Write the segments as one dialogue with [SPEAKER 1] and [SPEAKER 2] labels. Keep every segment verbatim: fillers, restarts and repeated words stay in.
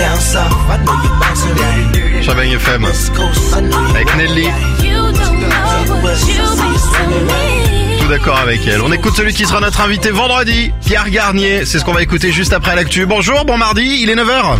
[SPEAKER 1] Champagne F M avec Nelly. Tout d'accord avec elle. On écoute celui qui sera notre invité vendredi, Pierre Garnier. C'est ce qu'on va écouter juste après l'actu. Bonjour, bon mardi, il est neuf heures.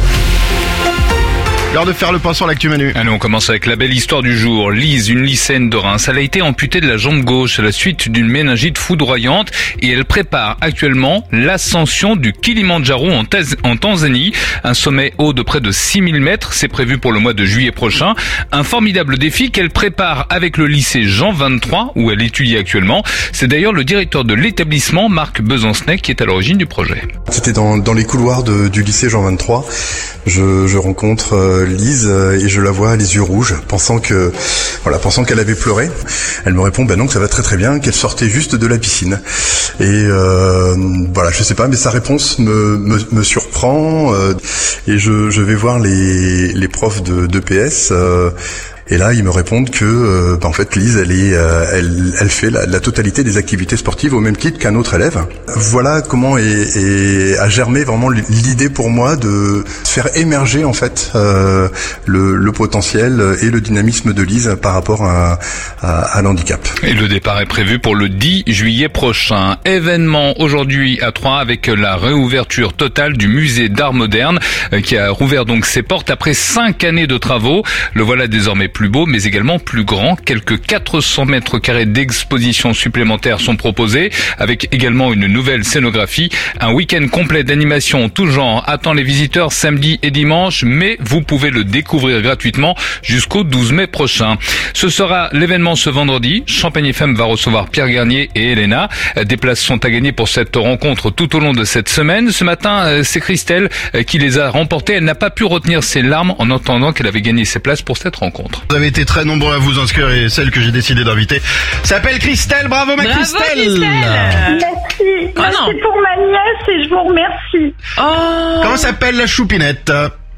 [SPEAKER 1] L'heure de faire le point sur l'actu Manu.
[SPEAKER 2] Allez, on commence avec la belle histoire du jour. Lise, une lycéenne de Reims, elle a été amputée de la jambe gauche à la suite d'une méningite foudroyante et elle prépare actuellement l'ascension du Kilimandjaro en, Taz- en Tanzanie. Un sommet haut de près de six mille mètres, c'est prévu pour le mois de juillet prochain. Un formidable défi qu'elle prépare avec le lycée Jean vingt-trois où elle étudie actuellement. C'est d'ailleurs le directeur de l'établissement, Marc Besancenay, qui est à l'origine du projet.
[SPEAKER 3] C'était dans, dans les couloirs de, du lycée Jean vingt-trois. Je, je rencontre euh, Lise euh, et je la vois les yeux rouges, pensant que, voilà, pensant qu'elle avait pleuré. Elle me répond, ben non, que ça va très très bien, qu'elle sortait juste de la piscine. Et euh, voilà, je sais pas, mais sa réponse me, me, me surprend. Euh, et je, je vais voir les, les profs de, de P S. Euh, Et là, ils me répondent que, euh, bah, en fait, Lise, elle est, euh, elle, elle fait la, la totalité des activités sportives au même titre qu'un autre élève. Voilà comment est, est, a germé vraiment l'idée pour moi de faire émerger en fait euh, le, le potentiel et le dynamisme de Lise par rapport à, à, à l'handicap.
[SPEAKER 2] Et le départ est prévu pour le dix juillet prochain. Événement aujourd'hui à Troyes avec la réouverture totale du musée d'art moderne qui a rouvert donc ses portes après cinq années de travaux. Le voilà désormais plus beau, mais également plus grand. Quelques quatre cents mètres carrés d'exposition supplémentaires sont proposés, avec également une nouvelle scénographie. Un week-end complet d'animation tout genre attend les visiteurs samedi et dimanche, mais vous pouvez le découvrir gratuitement jusqu'au douze mai prochain. Ce sera l'événement ce vendredi. Champagne F M va recevoir Pierre Garnier et Elena. Des places sont à gagner pour cette rencontre tout au long de cette semaine. Ce matin, c'est Christelle qui les a remportées. Elle n'a pas pu retenir ses larmes en entendant qu'elle avait gagné ses places pour cette rencontre.
[SPEAKER 1] Vous avez été très nombreux à vous inscrire et celle que j'ai décidé d'inviter s'appelle Christelle. Bravo ma
[SPEAKER 4] Bravo,
[SPEAKER 1] Christelle.
[SPEAKER 4] Christelle.
[SPEAKER 5] Merci.
[SPEAKER 4] Oh
[SPEAKER 5] Bah,
[SPEAKER 4] non.
[SPEAKER 5] c'est pour ma nièce et je vous remercie.
[SPEAKER 4] Oh.
[SPEAKER 1] Comment s'appelle la choupinette?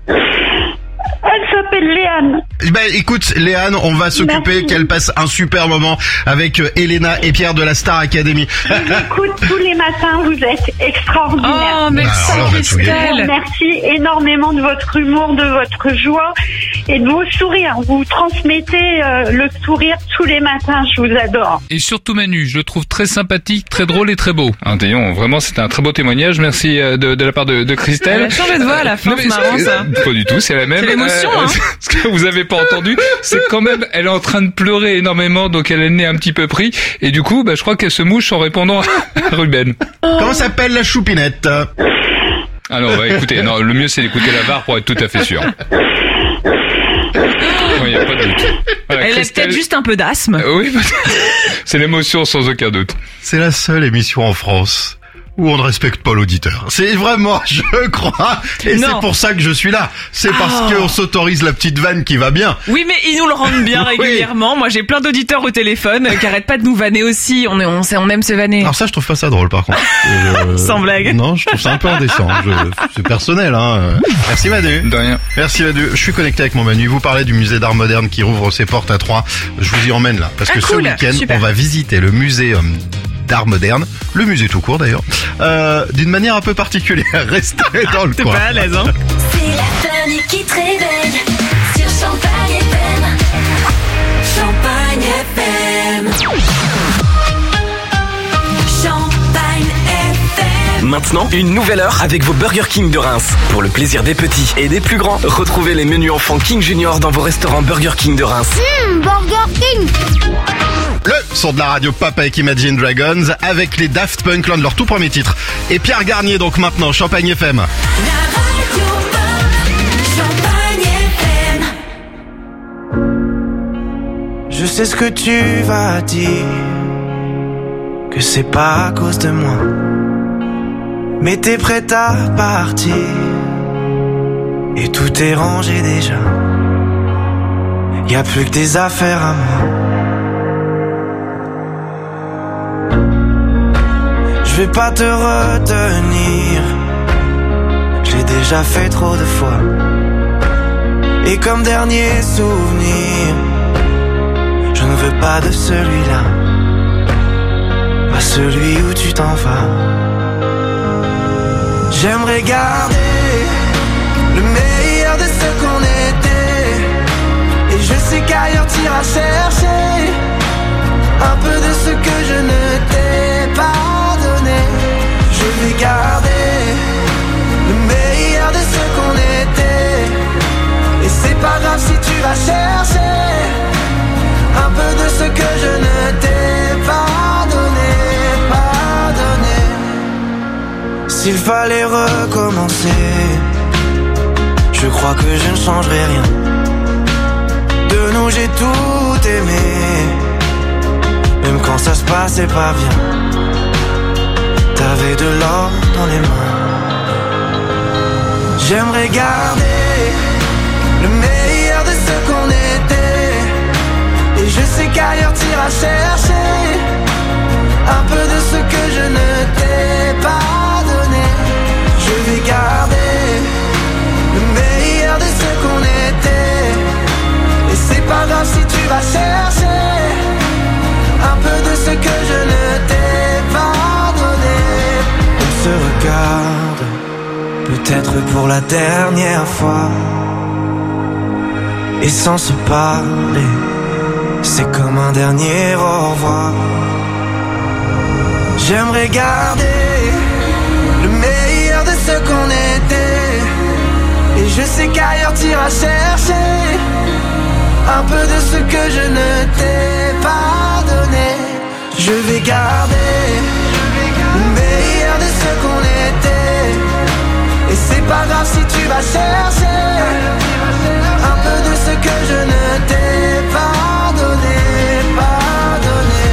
[SPEAKER 5] Elle s'appelle Léane.
[SPEAKER 1] Ben écoute Léane, on va s'occuper
[SPEAKER 5] Merci.
[SPEAKER 1] qu'elle passe un super moment avec euh, Elena et Pierre de la Star Academy.
[SPEAKER 5] Je vous écoute tous les matins, vous êtes extraordinaires.
[SPEAKER 4] Oh, merci
[SPEAKER 1] Alors là, on va tout
[SPEAKER 5] Je vous
[SPEAKER 4] Christelle.
[SPEAKER 5] remercie énormément de votre humour, de votre joie et de vos sourires. Vous transmettez euh, le sourire tous les matins, je vous adore.
[SPEAKER 2] Et surtout Manu, je le trouve très sympathique, très drôle et très beau. Hein, Théon, vraiment c'était un très beau témoignage. Merci euh, de, de la part de, de Christelle.
[SPEAKER 4] Elle a changé de voix à la fin,
[SPEAKER 2] Non,
[SPEAKER 4] c'est
[SPEAKER 2] mais
[SPEAKER 4] marrant ça.
[SPEAKER 2] Pas du tout, c'est la même.
[SPEAKER 4] C'est l'émotion, hein.
[SPEAKER 2] Ce que vous avez pas entendu, c'est quand même, elle est en train de pleurer énormément, donc elle est née un petit peu pris. Et du coup, bah, je crois qu'elle se mouche en répondant à Ruben.
[SPEAKER 1] Comment s'appelle la choupinette?
[SPEAKER 2] Alors, bah, écoutez, non, le mieux c'est d'écouter la barre pour être tout à fait sûr. Il n'y a pas de doute. Voilà,
[SPEAKER 4] Elle a
[SPEAKER 2] Christelle-
[SPEAKER 4] peut-être juste un peu d'asthme.
[SPEAKER 2] Euh, Oui, c'est l'émotion sans aucun doute.
[SPEAKER 1] C'est la seule émission en France où on ne respecte pas l'auditeur. C'est vraiment, je crois, et
[SPEAKER 4] Non.
[SPEAKER 1] c'est pour ça que je suis là. C'est parce
[SPEAKER 4] Oh.
[SPEAKER 1] qu'on s'autorise la petite vanne qui va bien.
[SPEAKER 4] Oui, mais ils nous le rendent bien
[SPEAKER 1] Oui.
[SPEAKER 4] régulièrement. Moi, j'ai plein d'auditeurs au téléphone euh, qui arrêtent pas de nous vanner aussi. On, est, on, sait, on aime se vanner.
[SPEAKER 1] Alors ça, je trouve pas ça drôle, par contre. Euh,
[SPEAKER 4] Sans blague.
[SPEAKER 1] Non, je trouve ça un peu indécent. Je, c'est personnel, hein. Merci Manu.
[SPEAKER 2] De rien.
[SPEAKER 1] Merci Manu. Je suis connecté avec mon Manu. Vous parlez du musée d'art moderne qui rouvre ses portes à Troyes. Je vous y emmène là, parce
[SPEAKER 4] Ah,
[SPEAKER 1] que
[SPEAKER 4] cool.
[SPEAKER 1] ce week-end,
[SPEAKER 4] Super.
[SPEAKER 1] on va visiter le musée euh, d'art moderne, le musée tout court d'ailleurs, euh, d'une manière un peu particulière. Restez dans le
[SPEAKER 4] T'es
[SPEAKER 1] coin.
[SPEAKER 4] pas à l'aise, hein.
[SPEAKER 6] C'est la famille qui te réveille sur Champagne F M. Champagne F M. Champagne F M.
[SPEAKER 7] Maintenant, une nouvelle heure avec vos Burger King de Reims. Pour le plaisir des petits et des plus grands, retrouvez les menus enfants King Junior dans vos restaurants Burger King de Reims.
[SPEAKER 6] Burger King.
[SPEAKER 1] Le son de la radio Papa avec Imagine Dragons avec les Daft Punk, l'un de leurs tout premiers titres. Et Pierre Garnier donc maintenant, Champagne F M.
[SPEAKER 6] La radio Champagne F M.
[SPEAKER 8] Je sais ce que tu vas dire, que c'est pas à cause de moi, mais t'es prête à partir, et tout est rangé déjà. Y a plus que des affaires à moi. Je vais pas te retenir, j'ai déjà fait trop de fois. Et comme dernier souvenir, je ne veux pas de celui-là, pas celui où tu t'en vas. J'aimerais garder le meilleur s'il fallait recommencer, je crois que je ne changerai rien. De nous j'ai tout aimé, même quand ça se passait pas bien. T'avais de l'or dans les mains. J'aimerais garder le meilleur de ce qu'on était, et je sais qu'ailleurs t'iras chercher un peu de ce que je ne t'ai pas donné. Je vais garder le meilleur de ce qu'on était, et c'est pas grave si tu vas chercher un peu de ce que je ne t'ai pas donné. On se regarde, peut-être pour la dernière fois, et sans se parler, c'est comme un dernier au revoir. J'aimerais garder le meilleur de ce qu'on était, et je sais qu'ailleurs t'iras chercher un peu de ce que je ne t'ai pas donné. Je vais garder le meilleur de ce qu'on était, et c'est pas grave si tu vas chercher un peu de ce que je ne t'ai pas donné, pas donné.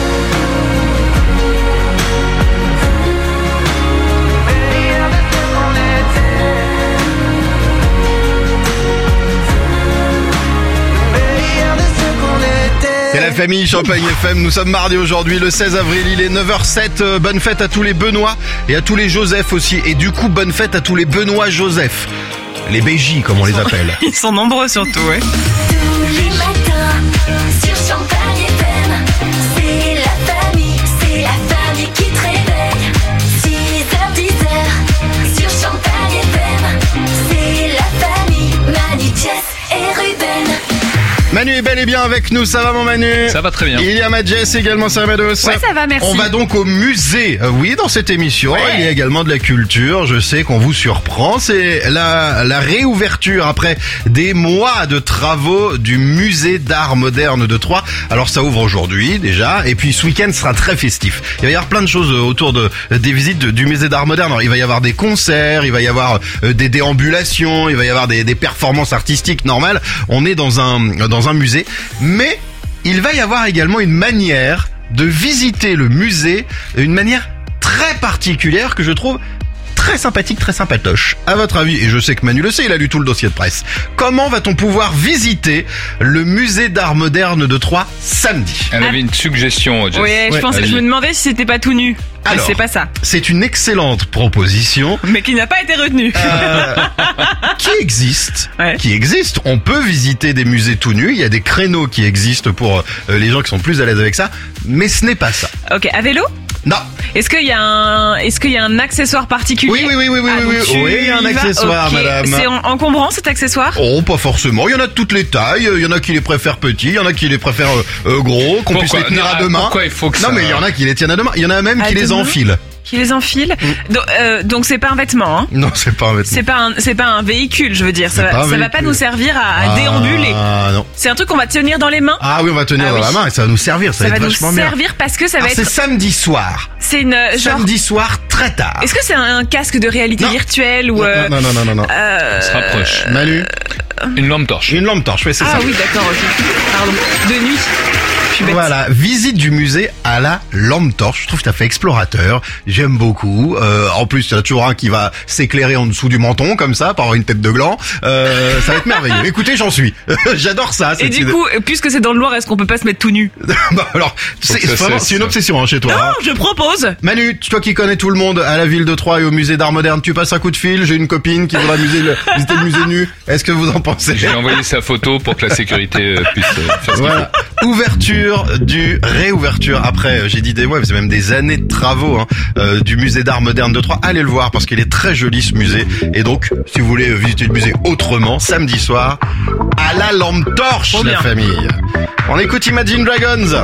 [SPEAKER 1] C'est la famille Champagne F M, nous sommes mardi aujourd'hui, le seize avril, il est neuf heures zéro sept, bonne fête à tous les Benoît et à tous les Joseph aussi, et du coup bonne fête à tous les Benoît Joseph, les B J comme on les appelle.
[SPEAKER 4] Ils sont nombreux surtout, ouais.
[SPEAKER 6] Tous les matins, sur Champagne F M, c'est la famille, c'est la famille qui te réveille. six heures dix heures, sur Champagne F M, c'est la famille, Manu, Jess et Ruben.
[SPEAKER 1] Manu est bel et bien avec nous, ça va mon Manu?
[SPEAKER 2] Ça va très bien.
[SPEAKER 1] Il y a ma Jess également, ça va Mados?
[SPEAKER 4] Ouais, ça va, merci.
[SPEAKER 1] On va donc au musée. Euh, oui, dans cette émission,
[SPEAKER 4] Ouais.
[SPEAKER 1] il y a également de la culture. Je sais qu'on vous surprend. C'est la, la réouverture après des mois de travaux du musée d'art moderne de Troyes. Alors ça ouvre aujourd'hui déjà, et puis ce week-end sera très festif. Il va y avoir plein de choses autour de des visites de- du musée d'art moderne. Alors, il va y avoir des concerts, il va y avoir euh, des déambulations, il va y avoir des, des performances artistiques normales. On est dans un dans un musée, mais il va y avoir également une manière de visiter le musée, une manière très particulière que je trouve très sympathique, très sympatoche. À votre avis, et je sais que Manu le sait, il a lu tout le dossier de presse, comment va-t-on pouvoir visiter le musée d'art moderne de Troyes samedi?
[SPEAKER 2] Elle avait une suggestion, Jess.
[SPEAKER 4] Ouais, je
[SPEAKER 1] Ouais,
[SPEAKER 4] pensais, je
[SPEAKER 2] vas-y.
[SPEAKER 4] me demandais si c'était pas tout nu. Mais
[SPEAKER 1] Alors.
[SPEAKER 4] c'est pas ça.
[SPEAKER 1] C'est une excellente proposition
[SPEAKER 4] Mais qui n'a pas été retenu.
[SPEAKER 1] euh, qui existe,
[SPEAKER 4] Ouais.
[SPEAKER 1] qui existe. On peut visiter des musées tout nus. Il y a des créneaux qui existent pour euh, les gens qui sont plus à l'aise avec ça, mais ce n'est pas ça.
[SPEAKER 4] Ok, à vélo?
[SPEAKER 1] Non.
[SPEAKER 4] Est-ce qu'il y a un, est-ce qu'il y a un accessoire particulier?
[SPEAKER 1] Oui, oui, oui, oui, oui,
[SPEAKER 4] Ah,
[SPEAKER 1] oui,
[SPEAKER 4] donc
[SPEAKER 1] oui.
[SPEAKER 4] tu
[SPEAKER 1] Oui, il y a un
[SPEAKER 4] y vas?
[SPEAKER 1] accessoire,
[SPEAKER 4] Ok.
[SPEAKER 1] madame.
[SPEAKER 4] C'est en- encombrant cet accessoire?
[SPEAKER 1] Oh, pas forcément. Il y en a de toutes les tailles. Il y en a qui les préfèrent petits, il y en a qui les préfèrent euh, euh, gros, qu'on puisse
[SPEAKER 2] Pourquoi
[SPEAKER 1] les tenir
[SPEAKER 2] Non,
[SPEAKER 1] à deux mains.
[SPEAKER 2] pourquoi il faut que
[SPEAKER 1] Non,
[SPEAKER 2] ça-
[SPEAKER 1] mais il y en a qui les tiennent à deux mains. Il y en a même
[SPEAKER 4] À
[SPEAKER 1] qui
[SPEAKER 4] deux
[SPEAKER 1] les
[SPEAKER 4] mains
[SPEAKER 1] enfilent.
[SPEAKER 4] Qui les enfile?
[SPEAKER 1] Mm.
[SPEAKER 4] Donc, euh, donc c'est pas un vêtement, hein?
[SPEAKER 1] Non, c'est pas un vêtement.
[SPEAKER 4] C'est pas un, c'est pas un véhicule, je veux dire. Ça,
[SPEAKER 1] C'est
[SPEAKER 4] va,
[SPEAKER 1] pas un
[SPEAKER 4] ça va
[SPEAKER 1] véhicule.
[SPEAKER 4] pas nous servir à, à déambuler.
[SPEAKER 1] Ah non.
[SPEAKER 4] C'est un truc qu'on va tenir dans les mains.
[SPEAKER 1] Ah oui, on va tenir
[SPEAKER 4] Ah
[SPEAKER 1] dans
[SPEAKER 4] oui.
[SPEAKER 1] la main et ça va nous servir. Ça,
[SPEAKER 4] Ça
[SPEAKER 1] va
[SPEAKER 4] va
[SPEAKER 1] être
[SPEAKER 4] nous
[SPEAKER 1] vachement bien.
[SPEAKER 4] servir parce que ça va
[SPEAKER 1] Alors, c'est
[SPEAKER 4] être.
[SPEAKER 1] samedi soir.
[SPEAKER 4] C'est une genre.
[SPEAKER 1] Samedi soir très tard.
[SPEAKER 4] Est-ce que c'est un casque de réalité
[SPEAKER 1] Non.
[SPEAKER 4] virtuelle ou
[SPEAKER 1] Non,
[SPEAKER 4] euh,
[SPEAKER 1] non, non, non, non, non.
[SPEAKER 4] euh,
[SPEAKER 2] On se rapproche.
[SPEAKER 1] Manu,
[SPEAKER 2] Une lampe torche.
[SPEAKER 1] une lampe torche, ouais, c'est
[SPEAKER 4] Ah
[SPEAKER 1] ça.
[SPEAKER 4] oui, d'accord. Ok. Pardon. De nuit. Je suis bête.
[SPEAKER 1] Voilà, visite du musée à la lampe torche. Je trouve que ça fait explorateur. J'aime beaucoup. Euh, en plus, il y en a toujours un qui va s'éclairer en dessous du menton, comme ça, par une tête de gland. Euh, ça va être merveilleux. Écoutez, j'en suis. J'adore ça.
[SPEAKER 4] Et
[SPEAKER 1] cette
[SPEAKER 4] du
[SPEAKER 1] idée.
[SPEAKER 4] coup, puisque c'est dans le noir, est-ce qu'on peut pas se mettre tout nu?
[SPEAKER 1] Bah, alors, c'est
[SPEAKER 2] que ça
[SPEAKER 1] vraiment,
[SPEAKER 2] cesse,
[SPEAKER 1] c'est une
[SPEAKER 2] ça.
[SPEAKER 1] obsession hein, chez toi.
[SPEAKER 4] Non,
[SPEAKER 1] hein.
[SPEAKER 4] je propose.
[SPEAKER 1] Manu, toi qui connais tout le monde à la ville de Troyes et au musée d'art moderne, tu passes un coup de fil. J'ai une copine qui voudra musée le, visiter le musée nu. Est-ce que vous en pensez?
[SPEAKER 2] J'ai envoyé sa photo pour que la sécurité euh, puisse euh, faire ce qu'il
[SPEAKER 1] Voilà. Ouverture du réouverture après, euh, j'ai dit des ouais, c'est même des années de travaux hein, euh, du musée d'art moderne de Troyes. Allez le voir parce qu'il est très joli ce musée. Et donc, si vous voulez visiter le musée autrement, samedi soir, à la lampe torche,
[SPEAKER 4] Trop
[SPEAKER 1] la
[SPEAKER 4] bien.
[SPEAKER 1] famille. On écoute Imagine Dragons.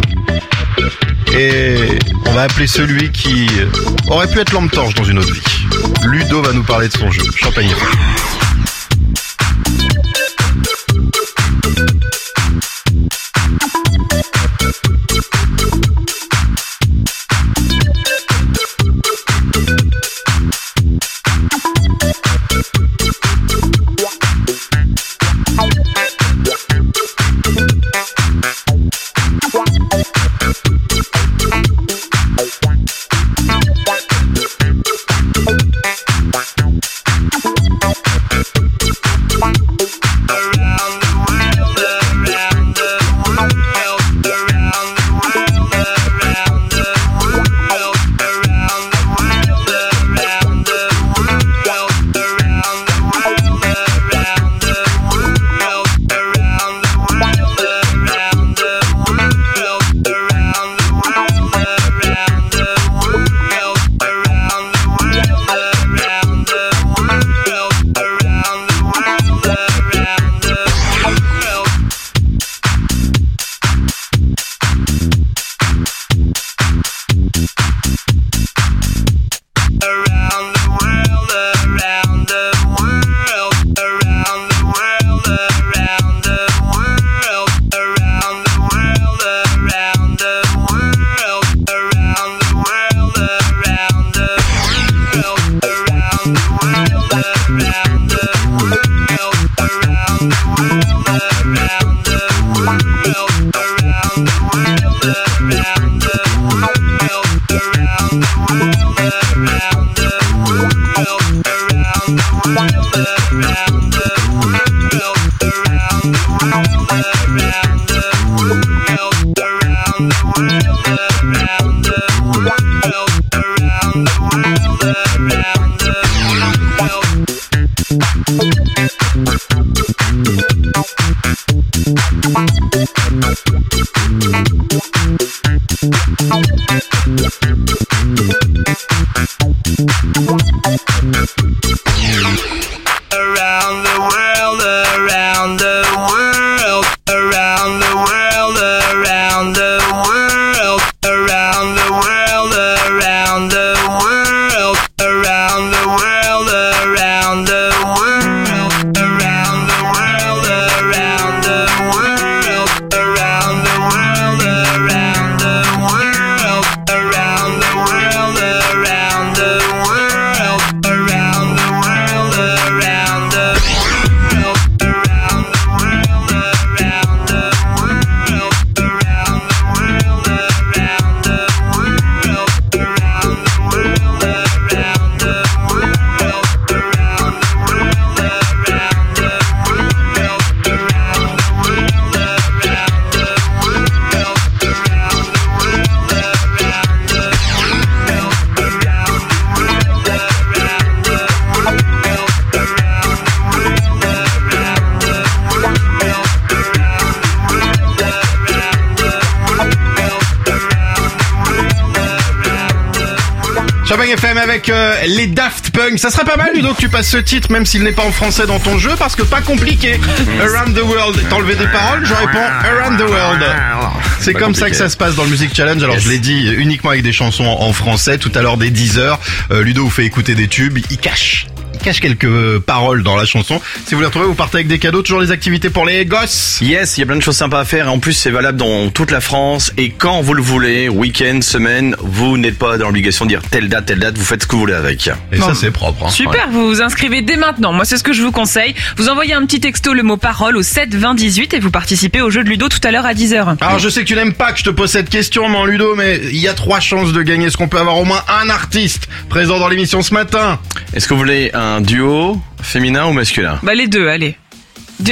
[SPEAKER 1] Et on va appeler celui qui aurait pu être lampe torche dans une autre vie. Ludo va nous parler de son jeu. Champagne.
[SPEAKER 8] Around the world, around the world, around the world, around the world, around the world, around the world, around the world, around the world, around the world, around the world, around the world, around the world, around the world, around the world, around the world, around the
[SPEAKER 1] Champagne F M avec euh, les Daft Punk. Ça serait pas mal, Ludo, que tu passes ce titre, même s'il n'est pas en français dans ton jeu, parce que pas compliqué. Around the World. T'as enlevé des paroles, je réponds Around the World. C'est comme compliqué. Ça que ça se passe dans le Music Challenge. Alors yes. Je l'ai dit uniquement avec des chansons en français. Tout à l'heure des dix heures, euh, Ludo vous fait écouter des tubes. Il cache. Il cache quelques paroles dans la chanson. Si vous les retrouvez, vous partez avec des cadeaux. Toujours les activités pour les gosses.
[SPEAKER 9] Yes, il y a plein de choses sympas à faire. En plus, c'est valable dans toute la France. Et quand vous le voulez, week-end, semaine, vous n'êtes pas dans l'obligation de dire telle date, telle date. Vous faites ce que vous voulez avec.
[SPEAKER 1] Et bon, ça, c'est propre. Hein.
[SPEAKER 4] Super, ouais. Vous vous inscrivez dès maintenant. Moi, c'est ce que je vous conseille. Vous envoyez un petit texto, le mot parole, au sept vingt dix-huit et vous participez au jeu de Ludo tout à l'heure à dix heures.
[SPEAKER 1] Alors, je sais que tu n'aimes pas que je te pose cette question, mon Ludo, mais il y a trois chances de gagner. Est-ce qu'on peut avoir au moins un artiste présent dans l'émission ce matin?
[SPEAKER 9] Est-ce que vous voulez un duo féminin ou masculin?
[SPEAKER 4] Bah les deux, allez. Du...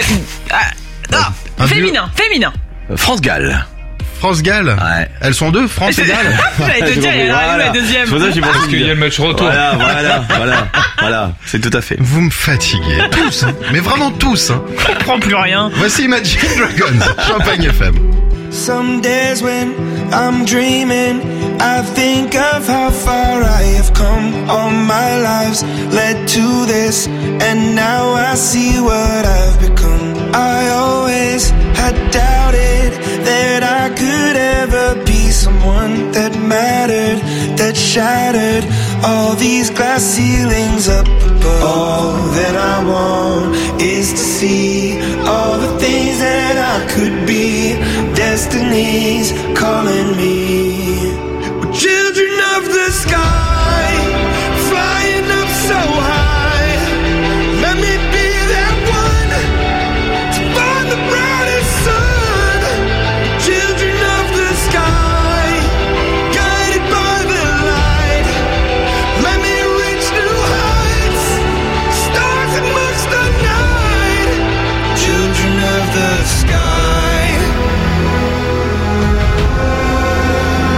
[SPEAKER 4] Ah, non, féminin, duo... féminin.
[SPEAKER 9] France Gall.
[SPEAKER 1] France Gall.
[SPEAKER 9] Ouais.
[SPEAKER 1] Elles sont deux, France et Gall.
[SPEAKER 4] J'allais te dire, il y en a la deuxième.
[SPEAKER 9] C'est pour ça que j'ai pensé
[SPEAKER 2] qu'il y a le match retour.
[SPEAKER 9] Voilà, voilà, voilà, voilà. C'est tout à fait.
[SPEAKER 1] Vous me fatiguez. Tous, hein. Mais vraiment tous, hein.
[SPEAKER 4] Je comprends plus rien.
[SPEAKER 1] Voici Imagine Dragons, Champagne F M.
[SPEAKER 8] Some days when I'm dreaming, I think of how far I have come. All my lives led to this, and now I see what I've become. I always had doubted that I could ever be someone that mattered, that shattered all these glass ceilings up above. All that I want is to see all the things that I could be. Destiny's calling me. We're children of the sky, flying up so high. Let me be that one to find the brightest sun. Children of the sky, guided by the light. Let me reach new heights, stars amongst the night. Children of the sky.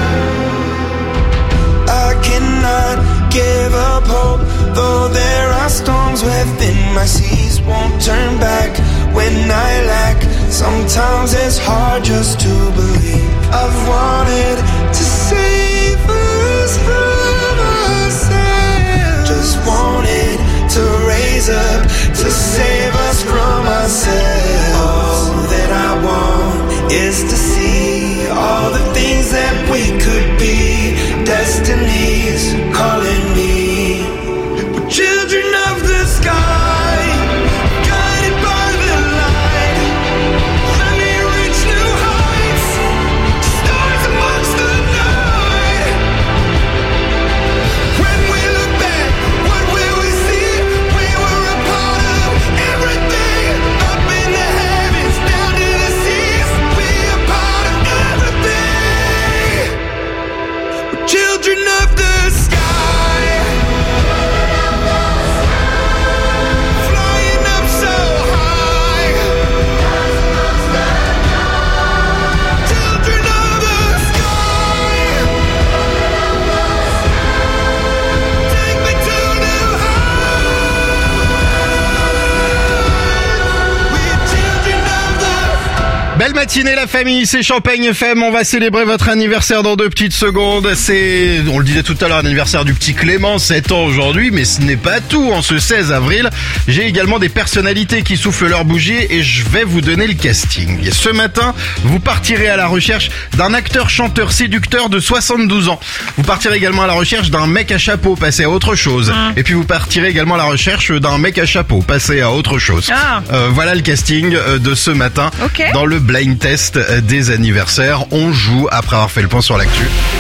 [SPEAKER 1] matinée la famille, c'est Champagne F M, on va célébrer votre anniversaire dans deux petites secondes. C'est, on le disait tout à l'heure, l'anniversaire du petit Clément, sept ans aujourd'hui, mais ce n'est pas tout. En ce seize avril, j'ai également des personnalités qui soufflent leur bougie et je vais vous donner le casting. Et ce matin, vous partirez à la recherche d'un acteur, chanteur, séducteur de soixante-douze ans. Vous partirez également à la recherche d'un mec à chapeau, passé à autre chose. Mmh. Et puis vous partirez également à la recherche d'un mec à chapeau, passé à autre chose.
[SPEAKER 4] Ah.
[SPEAKER 1] Euh, voilà le casting de ce matin.
[SPEAKER 4] Okay.
[SPEAKER 1] Dans le blind test des anniversaires, on joue après avoir fait le point sur l'actu.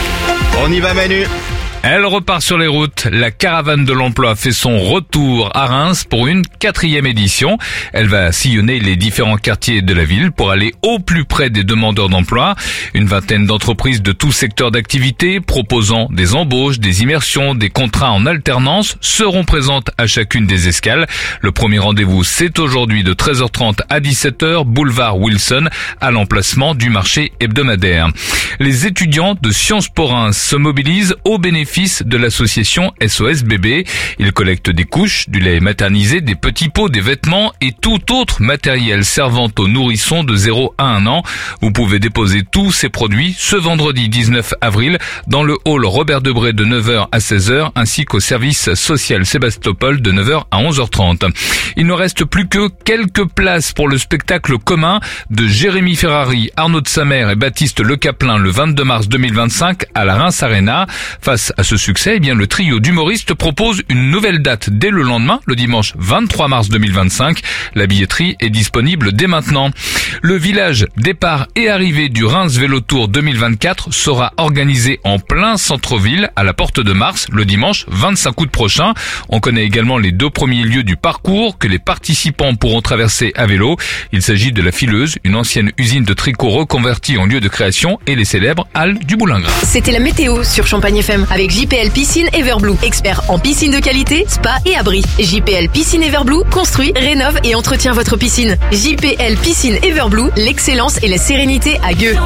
[SPEAKER 1] On y va Manu.
[SPEAKER 2] Elle repart sur les routes. La caravane de l'emploi fait son retour à Reims pour une quatrième édition. Elle va sillonner les différents quartiers de la ville pour aller au plus près des demandeurs d'emploi. Une vingtaine d'entreprises de tout secteur d'activité proposant des embauches, des immersions, des contrats en alternance seront présentes à chacune des escales. Le premier rendez-vous, c'est aujourd'hui de treize heures trente à dix-sept heures, boulevard Wilson, à l'emplacement du marché hebdomadaire. Les étudiants de Sciences Po Reims se mobilisent au bénéfice de l'association S O S Bébé. Ils collectent des couches, du lait maternisé, des petits pots, des vêtements et tout autre matériel servant aux nourrissons de zéro à un an. Vous pouvez déposer tous ces produits ce vendredi dix-neuf avril dans le hall Robert Debré de neuf heures à seize heures ainsi qu'au service social Sébastopol de neuf heures à onze heures trente. Il ne reste plus que quelques places pour le spectacle commun de Jérémy Ferrari, Arnaud de Samer et Baptiste Le Caplin le vingt-deux mars deux mille vingt-cinq à la Reims Arena. Face à ce succès, eh bien, le trio d'humoristes propose une nouvelle date dès le lendemain, le dimanche vingt-trois mars deux mille vingt-cinq. La billetterie est disponible dès maintenant. Le village départ et arrivée du Reims Vélo Tour deux mille vingt-quatre sera organisé en plein centre-ville à la Porte de Mars le dimanche vingt-cinq août prochain. On connaît également les deux premiers lieux du parcours que les participants pourront traverser à vélo. Il s'agit de la Fileuse, une ancienne usine de tricot reconvertie en lieu de création, et les célèbres Halles du Boulingrin.
[SPEAKER 10] C'était la météo sur Champagne F M avec J P L Piscine Everblue, expert en piscine de qualité, spa et abri. J P L Piscine Everblue construit, rénove et entretient votre piscine. J P L Piscine Everblue, l'excellence et la sérénité à Gueux.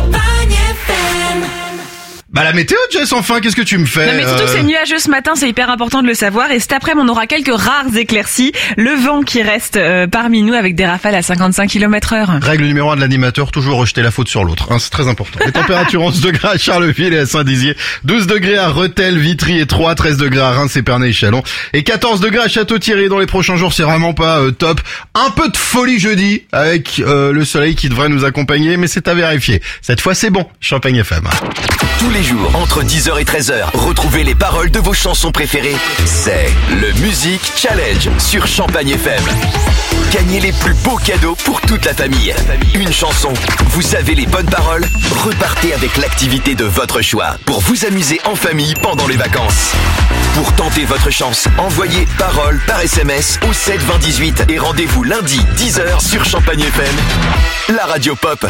[SPEAKER 1] Bah la météo Jess, enfin, qu'est-ce que tu me fais?
[SPEAKER 4] Non mais surtout que c'est nuageux ce matin, c'est hyper important de le savoir. Et cet après-midi, on aura quelques rares éclaircies. Le vent qui reste euh, parmi nous avec des rafales à cinquante-cinq kilomètres heure.
[SPEAKER 1] Règle numéro un de l'animateur, toujours rejeter la faute sur l'autre. Hein, c'est très important. Les températures onze degrés à Charleville et à Saint-Dizier, douze degrés à Rethel, Vitry et Troyes, treize degrés à Reims, Épernay et Châlons, et quatorze degrés à Château-Thierry. Dans les prochains jours, c'est vraiment pas euh, top. Un peu de folie jeudi avec euh, le soleil qui devrait nous accompagner, mais c'est à vérifier. Cette fois, c'est bon. Champagne F M.
[SPEAKER 7] Tous les jours, entre dix heures et treize heures, retrouvez les paroles de vos chansons préférées. C'est le Music Challenge sur Champagne F M. Gagnez les plus beaux cadeaux pour toute la famille. Une chanson, vous savez les bonnes paroles, repartez avec l'activité de votre choix pour vous amuser en famille pendant les vacances. Pour tenter votre chance, envoyez paroles par S M S au sept vingt dix-huit et rendez-vous lundi dix heures sur Champagne F M, la radio pop.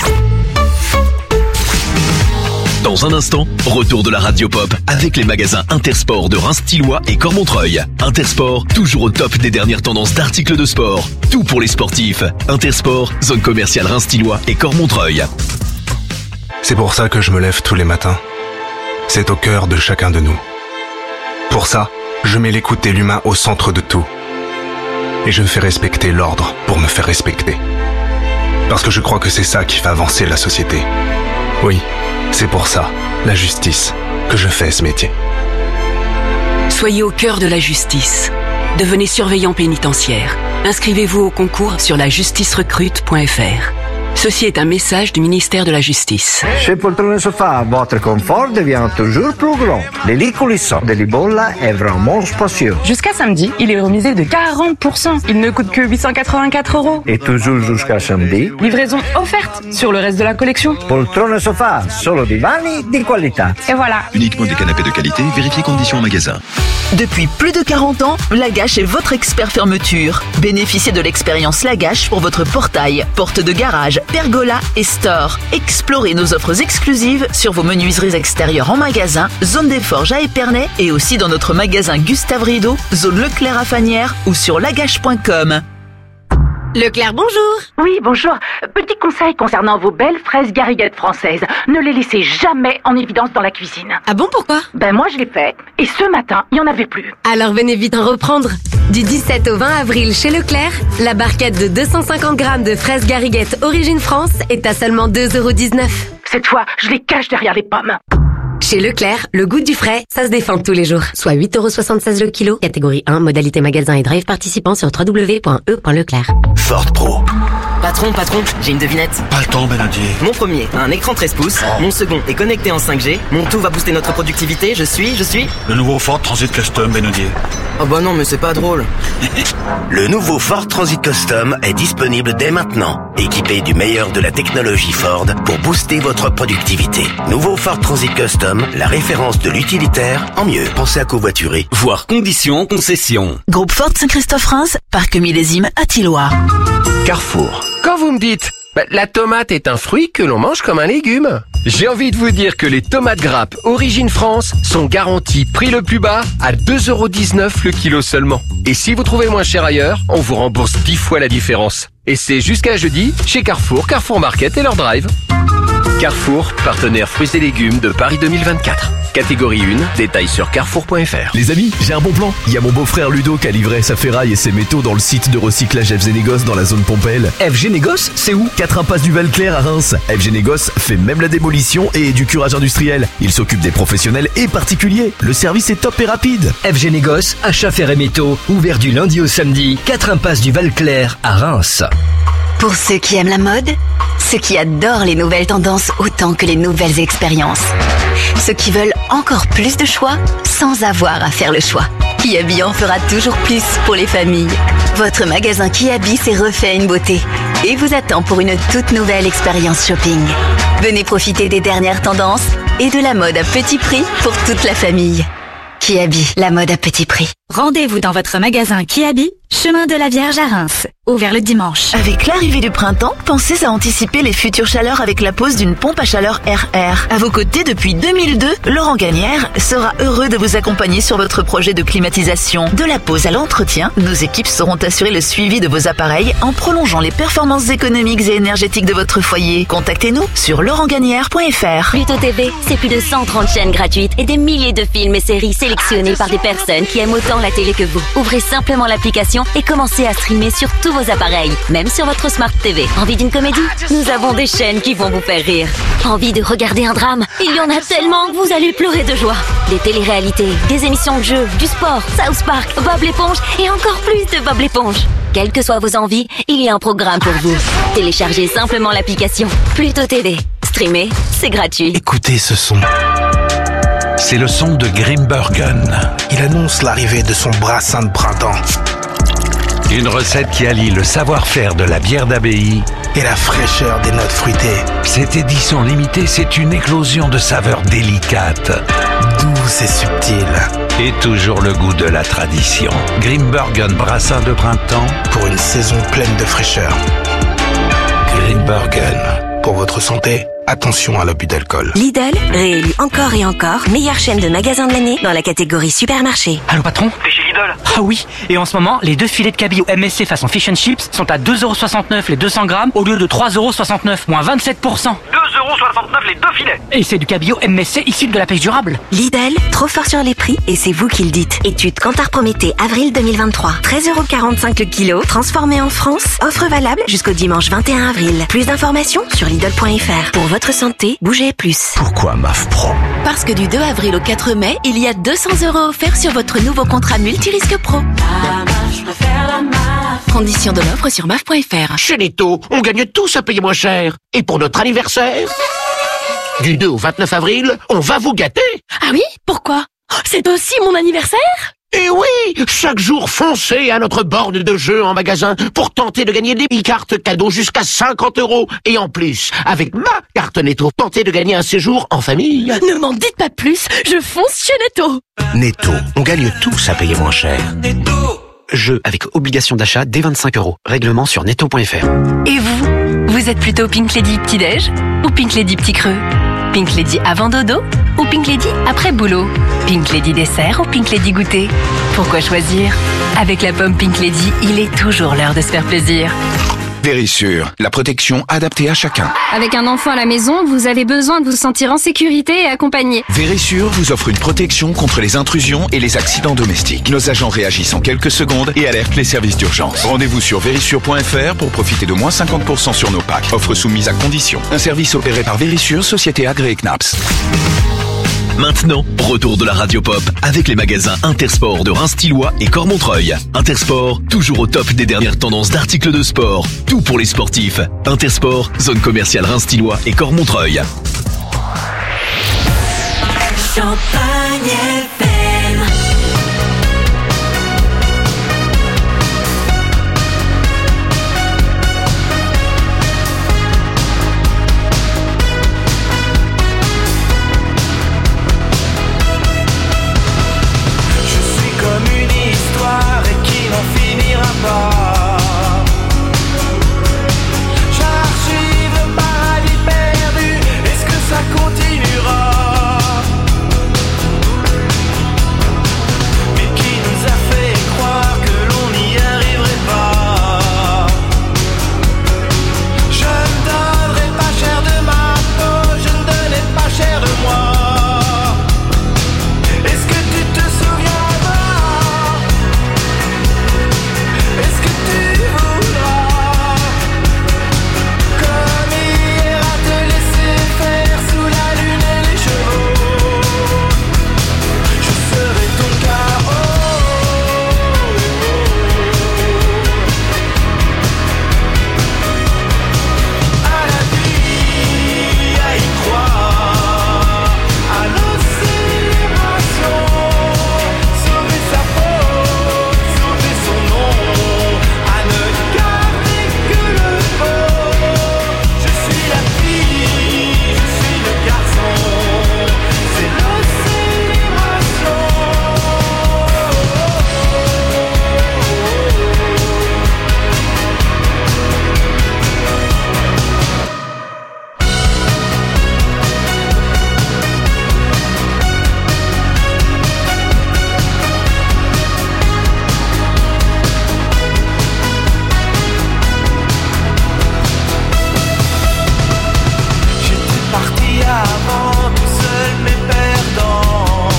[SPEAKER 7] Dans un instant, retour de la radio pop avec les magasins Intersport de Reims-Tillois et Cormontreuil. Intersport, toujours au top des dernières tendances d'articles de sport. Tout pour les sportifs. Intersport, zone commerciale Reims-Tillois et Cormontreuil.
[SPEAKER 11] C'est pour ça que je me lève tous les matins. C'est au cœur de chacun de nous. Pour ça, je mets l'écoute de l'humain au centre de tout. Et je fais respecter l'ordre pour me faire respecter. Parce que je crois que c'est ça qui fait avancer la société. Oui, c'est pour ça, la justice, que je fais ce métier.
[SPEAKER 12] Soyez au cœur de la justice. Devenez surveillant pénitentiaire. Inscrivez-vous au concours sur la justice recrute point f r. Ceci est un message du ministère de la Justice.
[SPEAKER 13] Chez Poltrone Sofa, votre confort devient toujours plus grand. Les lits coulissants de Libolla est vraiment spacieux.
[SPEAKER 14] Jusqu'à samedi, il est remisé de quarante pour cent. Il ne coûte que huit cent quatre-vingt-quatre euros.
[SPEAKER 13] Et toujours jusqu'à samedi,
[SPEAKER 14] livraison offerte sur le reste de la collection.
[SPEAKER 13] Poltrone Sofa, solo divani di qualità.
[SPEAKER 14] Et voilà.
[SPEAKER 15] Uniquement des canapés de qualité, vérifiez conditions en magasin.
[SPEAKER 16] Depuis plus de quarante ans, Lagache est votre expert fermeture. Bénéficiez de l'expérience Lagache pour votre portail, porte de garage, pergola et store. Explorez nos offres exclusives sur vos menuiseries extérieures en magasin, zone des Forges à Épernay et aussi dans notre magasin Gustave Rideau, zone Leclerc à Fagnières ou sur lagache point com.
[SPEAKER 10] Leclerc, bonjour.
[SPEAKER 17] Oui, bonjour. Petit conseil concernant vos belles fraises gariguettes françaises. Ne les laissez jamais en évidence dans la cuisine.
[SPEAKER 10] Ah bon, pourquoi?
[SPEAKER 17] Ben moi je l'ai fait. Et ce matin, il n'y en avait plus.
[SPEAKER 10] Alors venez vite en reprendre. Du dix-sept au vingt avril chez Leclerc, la barquette de deux cent cinquante grammes de fraises gariguettes Origine France est à seulement deux euros dix-neuf.
[SPEAKER 17] Cette fois, je les cache derrière les pommes.
[SPEAKER 10] Chez Leclerc, le goût du frais, ça se défend tous les jours. Soit huit euros soixante-seize le kilo, catégorie un, modalité magasin et drive participant sur w w w point e point leclerc.
[SPEAKER 18] Ford Pro.
[SPEAKER 19] Patron, patron, j'ai une devinette.
[SPEAKER 18] Pas le temps, Benadier.
[SPEAKER 19] Mon premier a un écran treize pouces, oh. Mon second est connecté en cinq G, mon tout va booster notre productivité, je suis, je suis...
[SPEAKER 18] Le nouveau Ford Transit Custom, Benadier.
[SPEAKER 19] Oh bah non, mais c'est pas drôle.
[SPEAKER 18] Le nouveau Ford Transit Custom est disponible dès maintenant. Équipé du meilleur de la technologie Ford pour booster votre productivité. Nouveau Ford Transit Custom, la référence de l'utilitaire en mieux. Pensez à covoiturer.
[SPEAKER 7] Voir conditions en concession.
[SPEAKER 16] Groupe Ford Saint-Christophe-Reims, parc millésime à Thilloir.
[SPEAKER 20] Carrefour. Quand vous me dites, bah, la tomate est un fruit que l'on mange comme un légume, j'ai envie de vous dire que les tomates grappes Origine France sont garanties prix le plus bas à deux euros dix-neuf le kilo seulement. Et si vous trouvez moins cher ailleurs, on vous rembourse dix fois la différence. Et c'est jusqu'à jeudi chez Carrefour, Carrefour Market et leur drive. Carrefour, partenaire fruits et légumes de Paris deux mille vingt-quatre. Catégorie un, détails sur carrefour point f r.
[SPEAKER 21] Les amis, j'ai un bon plan. Il y a mon beau-frère Ludo qui a livré sa ferraille et ses métaux dans le site de recyclage F G Négoce dans la zone Pompel.
[SPEAKER 22] F G Négoce, c'est où?
[SPEAKER 21] quatre impasse du Val-Clair à Reims. F G Négoce fait même la démolition et du curage industriel. Il s'occupe des professionnels et particuliers. Le service est top et rapide.
[SPEAKER 22] F G Négoce, achat fer et métaux, ouvert du lundi au samedi, quatre impasse du Val-Clair à Reims.
[SPEAKER 23] Pour ceux qui aiment la mode, ceux qui adorent les nouvelles tendances autant que les nouvelles expériences, ceux qui veulent encore plus de choix sans avoir à faire le choix. Kiabi en fera toujours plus pour les familles. Votre magasin Kiabi s'est refait une beauté et vous attend pour une toute nouvelle expérience shopping. Venez profiter des dernières tendances et de la mode à petit prix pour toute la famille. Kiabi, la mode à petit prix.
[SPEAKER 24] Rendez-vous dans votre magasin Kiabi, chemin de la Vierge à Reims. Ouvert le dimanche.
[SPEAKER 16] Avec l'arrivée du printemps, pensez à anticiper les futures chaleurs avec la pose d'une pompe à chaleur R R. À vos côtés depuis deux mille deux, Laurent Gagnère sera heureux de vous accompagner sur votre projet de climatisation. De la pose à l'entretien, nos équipes sauront assurer le suivi de vos appareils en prolongeant les performances économiques et énergétiques de votre foyer. Contactez-nous sur laurent gagnère point f r.
[SPEAKER 25] Pluto T V, c'est plus de cent trente chaînes gratuites et des milliers de films et séries sélectionnés par des personnes qui aiment autant la télé que vous. Ouvrez simplement l'application et commencez à streamer sur tous vos appareils, même sur votre Smart T V. Envie d'une comédie? Nous avons des chaînes qui vont vous faire rire. Envie de regarder un drame? Il y en a tellement que vous allez pleurer de joie. Des téléréalités, des émissions de jeux, du sport, South Park, Bob l'éponge et encore plus de Bob l'éponge. Quelles que soient vos envies, il y a un programme pour vous. Téléchargez simplement l'application Pluto T V. Streamer, c'est gratuit.
[SPEAKER 26] Écoutez ce son. C'est le son de Grimbergen. Il annonce l'arrivée de son brassin de printemps. Une recette qui allie le savoir-faire de la bière d'abbaye et la fraîcheur des notes fruitées. Cette édition limitée, c'est une éclosion de saveurs délicates, douces et subtiles. Et toujours le goût de la tradition. Grimbergen brassin de printemps pour une saison pleine de fraîcheur. Grimbergen. Pour votre santé, attention à l'abus d'alcool.
[SPEAKER 25] Lidl, réélu encore et encore, meilleure chaîne de magasins de l'année dans la catégorie supermarché.
[SPEAKER 27] Allô patron? T'es chez Lidl? Ah oui, et en ce moment, les deux filets de cabillaud M S C façon fish and chips sont à deux euros soixante-neuf les deux cents grammes au lieu de trois euros soixante-neuf, moins vingt-sept pour cent. deux euros soixante-neuf les deux filets. Et c'est du cabillaud M S C issu de la pêche durable.
[SPEAKER 25] Lidl, trop fort sur les prix et c'est vous qui le dites. Étude Kantar Prométhée, avril deux mille vingt-trois. treize euros quarante-cinq le kilo, transformé en France. Offre valable jusqu'au dimanche vingt et un avril. Plus d'informations sur Lidl point f r. Pour votre santé, bougez plus.
[SPEAKER 26] Pourquoi M A F Pro?
[SPEAKER 10] Parce que du deux avril au quatre mai, il y a deux cents euros offerts sur votre nouveau contrat multirisque pro. Conditions de l'offre sur M A F point f r.
[SPEAKER 28] Chez Netto, on gagne tous à payer moins cher. Et pour notre anniversaire, du deux au vingt-neuf avril, on va vous gâter.
[SPEAKER 10] Ah oui? Pourquoi? C'est aussi mon anniversaire?
[SPEAKER 28] Et oui, chaque jour, foncez à notre borne de jeu en magasin pour tenter de gagner des e-cartes cadeaux jusqu'à cinquante euros. Et en plus, avec ma carte Netto, tentez de gagner un séjour en famille.
[SPEAKER 10] Ne m'en dites pas plus, je fonce chez Netto.
[SPEAKER 28] Netto, on gagne tous à payer moins cher.
[SPEAKER 29] Jeu avec obligation d'achat dès vingt-cinq euros. Règlement sur netto point f r.
[SPEAKER 10] Et vous? Vous êtes plutôt Pink Lady Petit Déj ou Pink Lady Petit Creux? Pink Lady avant dodo ou Pink Lady après boulot? Pink Lady dessert ou Pink Lady goûter? Pourquoi choisir? Avec la pomme Pink Lady, il est toujours l'heure de se faire plaisir.
[SPEAKER 1] Vérissure, la protection adaptée à chacun.
[SPEAKER 2] Avec un enfant à la maison, vous avez besoin de vous sentir en sécurité et accompagné.
[SPEAKER 1] Vérissure vous offre une protection contre les intrusions et les accidents domestiques. Nos agents réagissent en quelques secondes et alertent les services d'urgence. Rendez-vous sur vérissure point f r pour profiter de moins cinquante pour cent sur nos packs. Offre soumise à condition. Un service opéré par Vérissure, société agréée C N A P S.
[SPEAKER 21] Maintenant, retour de la radio pop avec les magasins Intersport de Reims-Tillois et Cormontreuil. Intersport, toujours au top des dernières tendances d'articles de sport. Tout pour les sportifs. Intersport, zone commerciale Reims-Tillois et Cormontreuil.
[SPEAKER 3] Champagne F M.
[SPEAKER 4] J'archive le paradis perdu. Est-ce que ça continuera? Mais qui nous a fait croire que l'on n'y arriverait pas? Je ne donnerai pas cher de ma peau, je ne donnais pas cher de moi. Est-ce que tu te souviendras? Est-ce que tu voudras, comme hier, à te laisser faire sous la lune et les chevaux? Je serai ton chaos. À la vie, à y croire, à nos célébrations, sauver sa peau, sauver son nom, à ne garder que le beau. Je suis la fille, je suis le garçon, c'est nos célébrations. J'étais parti avant, tout seul mais perdant.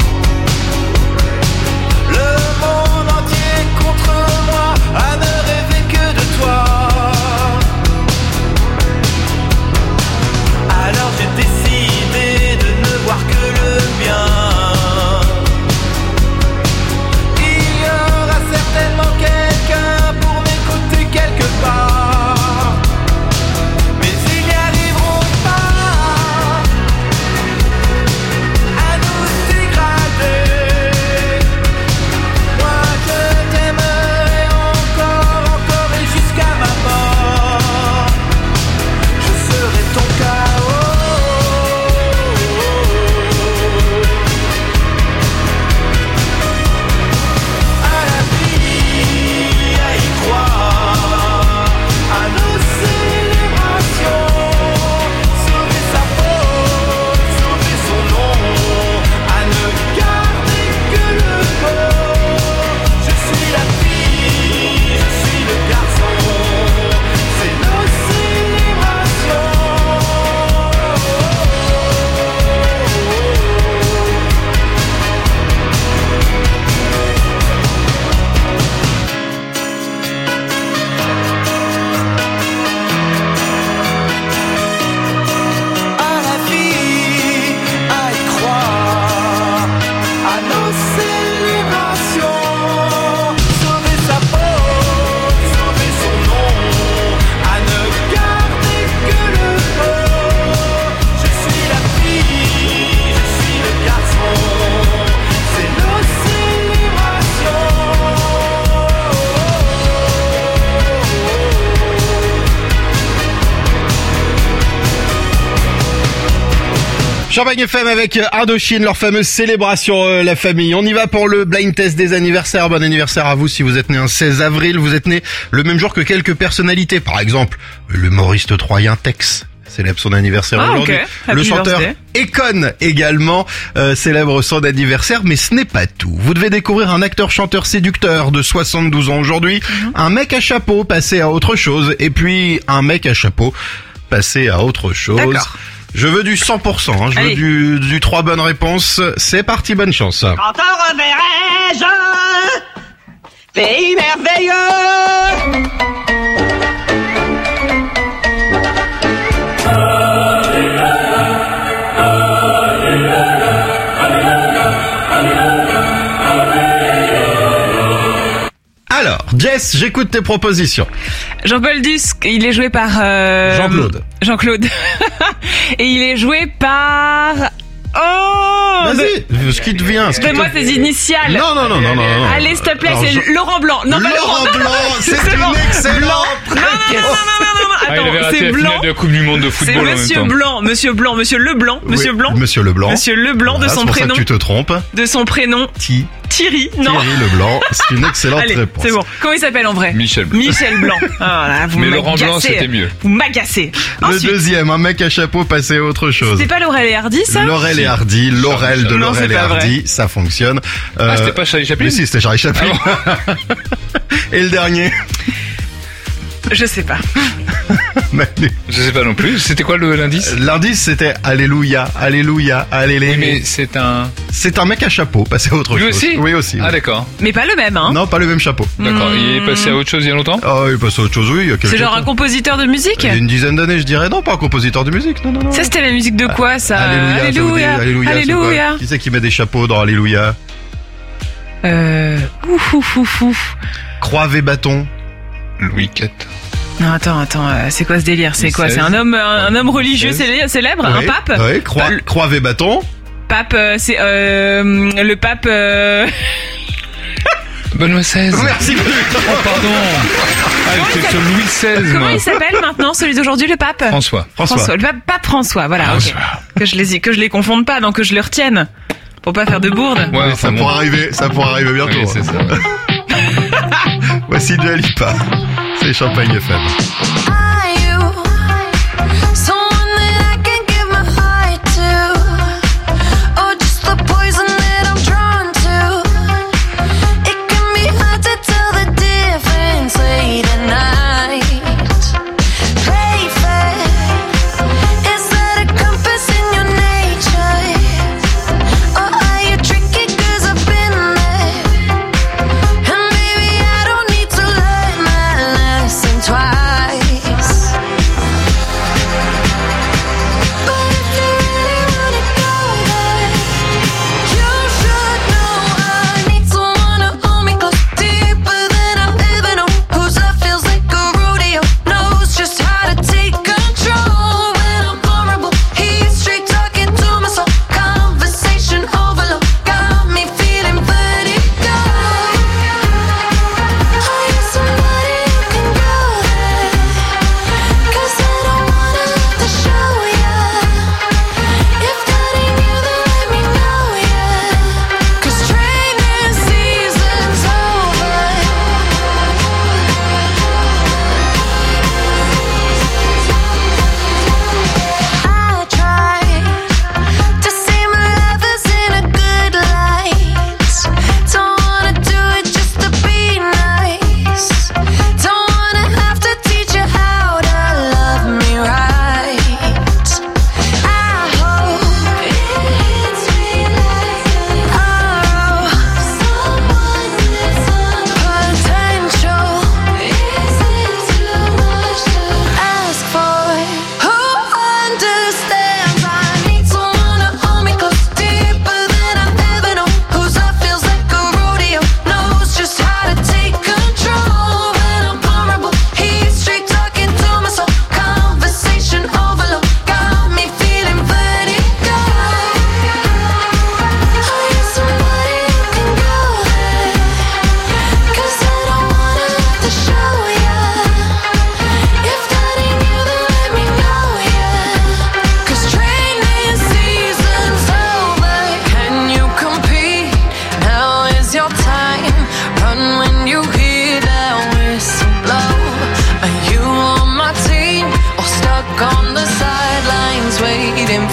[SPEAKER 4] Le monde entier contre moi, à ne rêver que de toi. Alors j'ai décidé de ne voir que le bien. Il y aura certainement quelqu'un pour m'écouter quelque part. Mais ils n'y arriveront pas à nous dégrader. Moi je t'aimerai encore, encore et jusqu'à ma mort. Je serai ton chaos. À la vie, à y croire, à nos célébrations, sauver sa peau, sauver son nom, à ne garder que le beau. Je suis la fille, je suis le garçon, c'est nos célébrations. À la vie, à y croire, à nos célébrations, sauver sa peau, sauver son nom, à ne garder que le beau. Je suis la fille, je suis le garçon, c'est nos célébrations.
[SPEAKER 5] Champagne F M avec Indochine, leur fameuse célébration euh, la famille. On y va pour le blind test des anniversaires. Bon anniversaire à vous si vous êtes né un seize avril, vous êtes né le même jour que quelques personnalités. Par exemple, l'humoriste troyen Tex. célèbre son anniversaire
[SPEAKER 6] Ah,
[SPEAKER 5] aujourd'hui.
[SPEAKER 6] ok. Happy
[SPEAKER 5] Le chanteur
[SPEAKER 6] birthday.
[SPEAKER 5] Akon également euh, célèbre son anniversaire, mais ce n'est pas tout. Vous devez découvrir un acteur-chanteur séducteur de soixante-douze ans aujourd'hui, mm-hmm. un mec à chapeau passé à autre chose, et puis un mec à chapeau passé à autre chose.
[SPEAKER 6] D'accord.
[SPEAKER 5] Je veux du cent pour cent, hein. Je
[SPEAKER 6] Allez.
[SPEAKER 5] veux du, du trois bonnes réponses. C'est parti, bonne chance.
[SPEAKER 4] Quand on reverrai-je pays merveilleux.
[SPEAKER 5] Alors, Jess, j'écoute tes propositions.
[SPEAKER 6] Jean-Paul Duss, il est joué par... euh,
[SPEAKER 5] Jean-Claude.
[SPEAKER 6] Jean-Claude. Et il est joué par... Oh
[SPEAKER 5] Vas-y, ce qui te vient. ce qui
[SPEAKER 6] Donne-moi
[SPEAKER 5] te-
[SPEAKER 6] ses initiales.
[SPEAKER 5] Non, non, non, non, non, non.
[SPEAKER 6] Allez, s'il te plaît,
[SPEAKER 5] Alors,
[SPEAKER 6] c'est
[SPEAKER 5] je-
[SPEAKER 6] Laurent Blanc. Non, pas
[SPEAKER 5] Laurent
[SPEAKER 6] Laurent
[SPEAKER 5] Blanc, c'est
[SPEAKER 6] C'est
[SPEAKER 5] une
[SPEAKER 6] bon.
[SPEAKER 5] excellente
[SPEAKER 6] Blanc. Non, non, non, non, non, non, non,
[SPEAKER 8] Ah, il
[SPEAKER 6] attends,
[SPEAKER 8] avait raté
[SPEAKER 6] c'est
[SPEAKER 8] la
[SPEAKER 6] Blanc.
[SPEAKER 8] finale de la Coupe du Monde de
[SPEAKER 6] C'est
[SPEAKER 8] football en même
[SPEAKER 6] Monsieur
[SPEAKER 8] temps.
[SPEAKER 6] Blanc, Monsieur Blanc, Monsieur Leblanc, Monsieur
[SPEAKER 5] Oui,
[SPEAKER 6] Blanc.
[SPEAKER 5] Monsieur Leblanc.
[SPEAKER 6] Monsieur Leblanc de
[SPEAKER 5] Voilà,
[SPEAKER 6] son
[SPEAKER 5] c'est pour ça
[SPEAKER 6] prénom.
[SPEAKER 5] que tu te trompes.
[SPEAKER 6] De son prénom.
[SPEAKER 5] Ti.
[SPEAKER 6] Thierry, non.
[SPEAKER 5] Thierry Leblanc, c'est une excellente
[SPEAKER 6] Allez,
[SPEAKER 5] réponse.
[SPEAKER 6] c'est bon. Comment il s'appelle en vrai?
[SPEAKER 8] Michel Blanc.
[SPEAKER 6] Michel Blanc. Ah, là, vous
[SPEAKER 8] Mais Laurent Blanc,
[SPEAKER 6] m'agacez.
[SPEAKER 8] c'était mieux.
[SPEAKER 6] Vous m'agacez.
[SPEAKER 5] Le
[SPEAKER 6] Ensuite,
[SPEAKER 5] deuxième, un mec à chapeau passé à autre chose.
[SPEAKER 6] c'est pas Laurel et Hardy, ça?
[SPEAKER 5] Laurel et Hardy, Laurel de
[SPEAKER 6] Non,
[SPEAKER 5] Laurel
[SPEAKER 6] c'est
[SPEAKER 5] et
[SPEAKER 6] pas vrai.
[SPEAKER 5] Hardy, ça fonctionne.
[SPEAKER 8] Ah, c'était pas Charlie Chaplin?
[SPEAKER 5] Mais si, c'était Charlie Chaplin.
[SPEAKER 8] Ah
[SPEAKER 5] Et le dernier?
[SPEAKER 6] Je sais pas.
[SPEAKER 5] Manu.
[SPEAKER 8] Je sais pas non plus. C'était quoi le l'indice?
[SPEAKER 5] L'indice, c'était Alléluia, Alléluia, Alléluia.
[SPEAKER 8] Oui, mais c'est un...
[SPEAKER 5] C'est un mec à chapeau passé à autre
[SPEAKER 8] Lui
[SPEAKER 5] chose.
[SPEAKER 8] aussi?
[SPEAKER 5] Oui, aussi.
[SPEAKER 8] Ah,
[SPEAKER 5] oui.
[SPEAKER 8] d'accord.
[SPEAKER 6] Mais pas le même, hein?
[SPEAKER 5] Non, pas le même chapeau.
[SPEAKER 8] D'accord. Il est passé à autre chose il y a longtemps?
[SPEAKER 5] Ah, il est passé à autre chose, oui, il y a quelques
[SPEAKER 6] C'est genre un
[SPEAKER 5] temps.
[SPEAKER 6] compositeur de musique?
[SPEAKER 5] Il y a une dizaine d'années, je dirais. Non, pas un compositeur de musique, non, non, non.
[SPEAKER 6] Ça, c'était la musique de quoi, ça?
[SPEAKER 5] Alléluia, ça vous dit,
[SPEAKER 6] Alléluia.
[SPEAKER 5] Alléluia. c'est
[SPEAKER 6] Alléluia.
[SPEAKER 5] quoi Qui c'est qui met des chapeaux dans Alléluia?
[SPEAKER 6] Euh, ouf, ouf, ouf, ouf.
[SPEAKER 5] Croix et bâton.
[SPEAKER 8] Louis quatre.
[SPEAKER 6] Non, attends, attends, euh, c'est quoi ce délire? C'est
[SPEAKER 8] Louis
[SPEAKER 6] quoi?
[SPEAKER 8] seize.
[SPEAKER 6] C'est un homme, un, un homme religieux
[SPEAKER 5] seize.
[SPEAKER 6] célé- célèbre? Un
[SPEAKER 5] Oui,
[SPEAKER 6] pape?
[SPEAKER 5] Oui, croix,
[SPEAKER 6] Bah, le-
[SPEAKER 5] croix et bâton.
[SPEAKER 6] Pape, euh, c'est, euh, le pape, euh...
[SPEAKER 8] Benoît seize.
[SPEAKER 5] Merci.
[SPEAKER 8] Oh, pardon. Ah, j'étais sur Louis seize,
[SPEAKER 6] Comment
[SPEAKER 8] moi.
[SPEAKER 6] il s'appelle maintenant, celui d'aujourd'hui, le pape?
[SPEAKER 8] François.
[SPEAKER 5] François.
[SPEAKER 6] Le pape, pape François, voilà,
[SPEAKER 8] François.
[SPEAKER 6] ok. Que je les, que je les confonde pas, donc que je les retienne. Pour pas faire de bourde.
[SPEAKER 8] Ouais,
[SPEAKER 5] Ça
[SPEAKER 8] enfin, bon.
[SPEAKER 5] pourra arriver, ça pourra arriver bientôt.
[SPEAKER 8] Oui, c'est ça.
[SPEAKER 5] Voici Dua Lipa. C'est Champagne F M.
[SPEAKER 4] Twice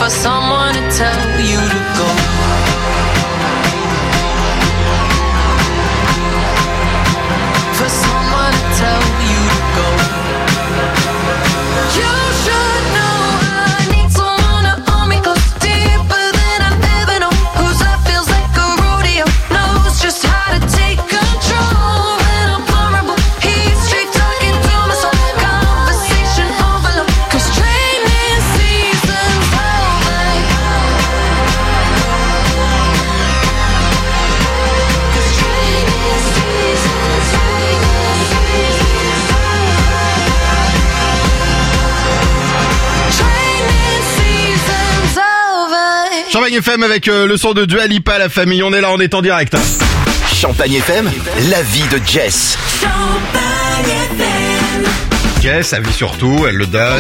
[SPEAKER 4] for someone to tell you to go. For someone to tell you to go. You should know I need someone to hold me close, deeper than I've ever known. Whose love feels like a rodeo, knows just how to take control. When I'm vulnerable, he's straight talking to my soul. Conversation overload, cause training season's over. Cause training season's
[SPEAKER 5] Champagne F M avec euh, le son de Dua Lipa, la famille. On est là, on est en direct. Hein.
[SPEAKER 7] Champagne F M, la vie de Jess.
[SPEAKER 5] Jess, sa vie surtout, elle le donne.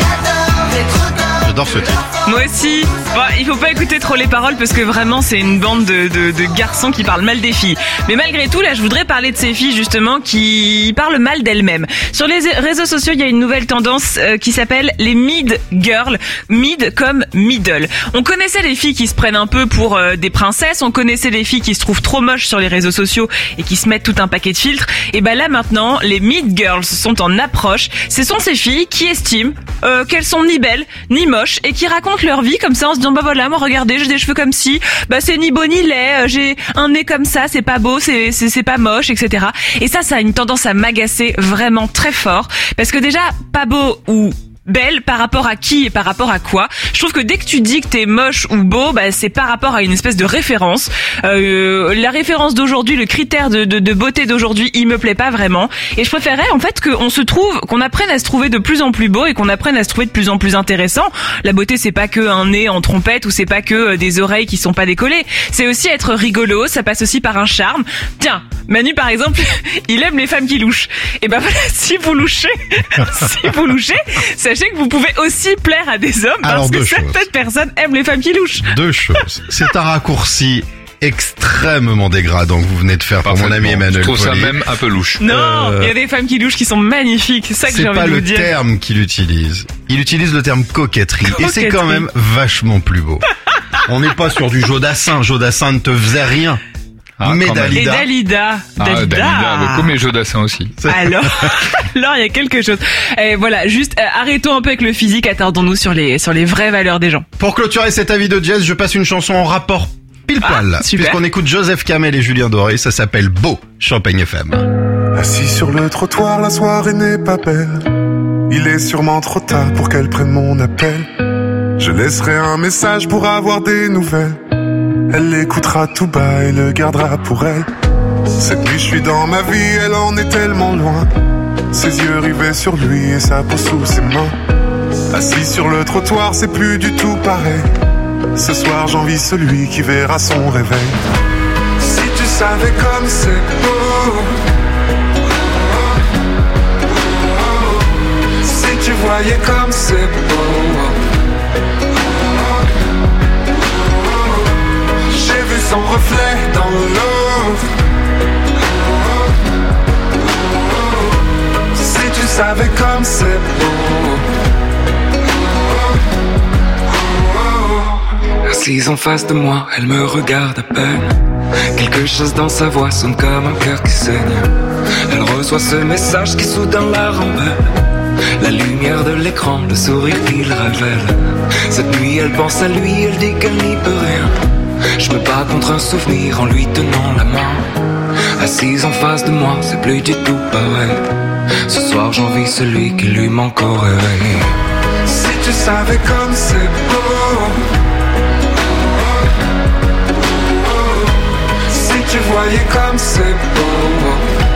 [SPEAKER 5] J'adore ce titre.
[SPEAKER 6] Moi aussi. Bon, il faut pas écouter trop les paroles parce que vraiment c'est une bande de, de, de garçons qui parlent mal des filles. Mais malgré tout, là, je voudrais parler de ces filles justement qui parlent mal d'elles-mêmes. Sur les réseaux sociaux, il y a une nouvelle tendance euh, qui s'appelle les mid girls. Mid comme middle. On connaissait les filles qui se prennent un peu pour euh, des princesses. On connaissait les filles qui se trouvent trop moches sur les réseaux sociaux et qui se mettent tout un paquet de filtres. Et ben là maintenant, les mid girls sont en approche. Ce sont ces filles qui estiment euh, qu'elles sont ni belles ni moches et qui racontent leur vie comme ça en se disant bah voilà, moi regardez, j'ai des cheveux comme ci, bah c'est ni beau ni laid, j'ai un nez comme ça, c'est pas beau, c'est c'est c'est pas moche, et cetera. Et ça, ça a une tendance à m'agacer vraiment très fort parce que déjà pas beau ou belle par rapport à qui et par rapport à quoi. Je trouve que dès que tu dis que t'es moche ou beau, bah c'est par rapport à une espèce de référence. Euh, la référence d'aujourd'hui, le critère de, de, de beauté d'aujourd'hui, il me plaît pas vraiment. Et je préférerais en fait qu'on se trouve, qu'on apprenne à se trouver de plus en plus beau et qu'on apprenne à se trouver de plus en plus intéressant. La beauté, c'est pas que un nez en trompette ou c'est pas que des oreilles qui sont pas décollées. C'est aussi être rigolo. Ça passe aussi par un charme. Tiens, Manu par exemple, il aime les femmes qui louchent. Et ben voilà, si vous louchez, si vous louchez, sachez que vous pouvez aussi plaire à des hommes.
[SPEAKER 5] Alors,
[SPEAKER 6] parce que
[SPEAKER 5] deux
[SPEAKER 6] certaines
[SPEAKER 5] choses.
[SPEAKER 6] personnes aiment les femmes qui louchent.
[SPEAKER 5] Deux choses. C'est un raccourci extrêmement dégradant que vous venez de faire pour mon ami Emmanuel.
[SPEAKER 8] Je trouve ça
[SPEAKER 5] Poli.
[SPEAKER 8] même un peu louche.
[SPEAKER 6] Non,
[SPEAKER 5] Euh,
[SPEAKER 6] il y a des femmes qui louchent qui sont magnifiques. C'est ça que
[SPEAKER 5] C'est
[SPEAKER 6] j'ai envie
[SPEAKER 5] pas
[SPEAKER 6] de vous
[SPEAKER 5] le
[SPEAKER 6] dire.
[SPEAKER 5] terme qu'il utilise. Il utilise le terme coquetterie. Et c'est
[SPEAKER 6] Coquetterie.
[SPEAKER 5] quand même vachement plus beau. On n'est pas sur du Jodassin. Jodassin ne te faisait rien.
[SPEAKER 8] Ah,
[SPEAKER 5] Mais
[SPEAKER 8] quand même.
[SPEAKER 6] Et
[SPEAKER 5] Dalida.
[SPEAKER 6] Dalida.
[SPEAKER 8] Ah, Dalida, le comé Jodassin aussi.
[SPEAKER 6] Alors, alors il y a quelque chose. Et voilà, juste euh, arrêtons un peu avec le physique, attardons-nous sur les sur les vraies valeurs des gens.
[SPEAKER 5] Pour clôturer cet avis de Jess, je passe une chanson en rapport pile poil.
[SPEAKER 6] Ah, super.
[SPEAKER 5] Puisqu'on écoute Joseph Kamel et Julien Doré, ça s'appelle Beau, Champagne F M.
[SPEAKER 9] Assis sur le trottoir, la soirée n'est pas belle. Il est sûrement trop tard pour qu'elle prenne mon appel. Je laisserai un message pour avoir des nouvelles. Elle l'écoutera tout bas et le gardera pour elle. Cette nuit je suis dans ma vie, elle en est tellement loin. Ses yeux rivés sur lui et sa peau sous ses mains. Assis sur le trottoir, c'est plus du tout pareil. Ce soir j'envie celui qui verra son réveil. Si tu savais comme c'est beau. Si tu voyais comme c'est beau. J'ai vu son reflet dans l'eau. Si tu savais comme c'est beau.
[SPEAKER 11] Assise en face de moi, elle me regarde à peine. Quelque chose dans sa voix sonne comme un cœur qui saigne. Elle reçoit ce message qui soudain la rembelle. La lumière de l'écran, le sourire qu'il révèle. Cette nuit elle pense à lui, elle dit qu'elle n'y peut rien. Je me bats contre un souvenir en lui tenant la main. Assise en face de moi, c'est plus du tout pareil. Ce soir j'envie celui qui lui manque au réveil.
[SPEAKER 9] Si tu savais comme c'est beau. Si tu voyais comme c'est beau.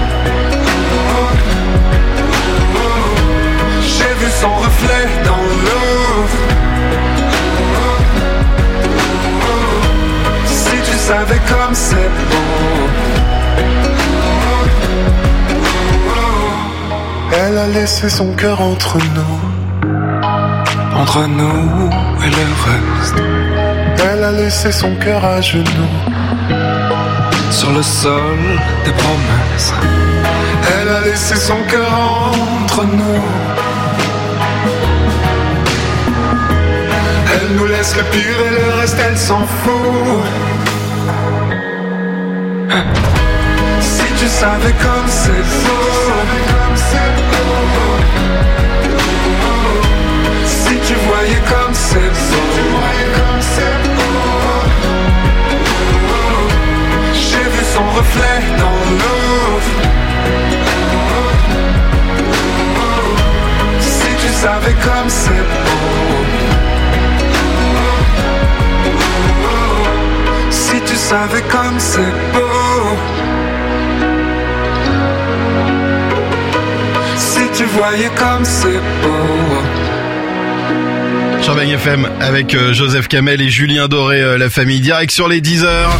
[SPEAKER 9] J'ai vu son reflet dans l'eau. Si tu savais comme c'est beau. Elle a laissé son cœur entre nous.
[SPEAKER 11] Entre nous et le reste.
[SPEAKER 9] Elle a laissé son cœur à genoux.
[SPEAKER 11] Sur le sol des promesses.
[SPEAKER 9] Elle a laissé son cœur entre nous. Elle nous laisse reste le pire et le reste elle s'en fout. Si tu savais comme c'est beau, si tu voyais comme c'est beau, j'ai vu son reflet dans l'eau. Si tu savais comme c'est beau, si tu savais comme c'est beau, si tu voyais comme c'est beau.
[SPEAKER 5] Champagne F M avec euh, Joseph Kamel et Julien Doré, euh, la famille direct sur les dix heures.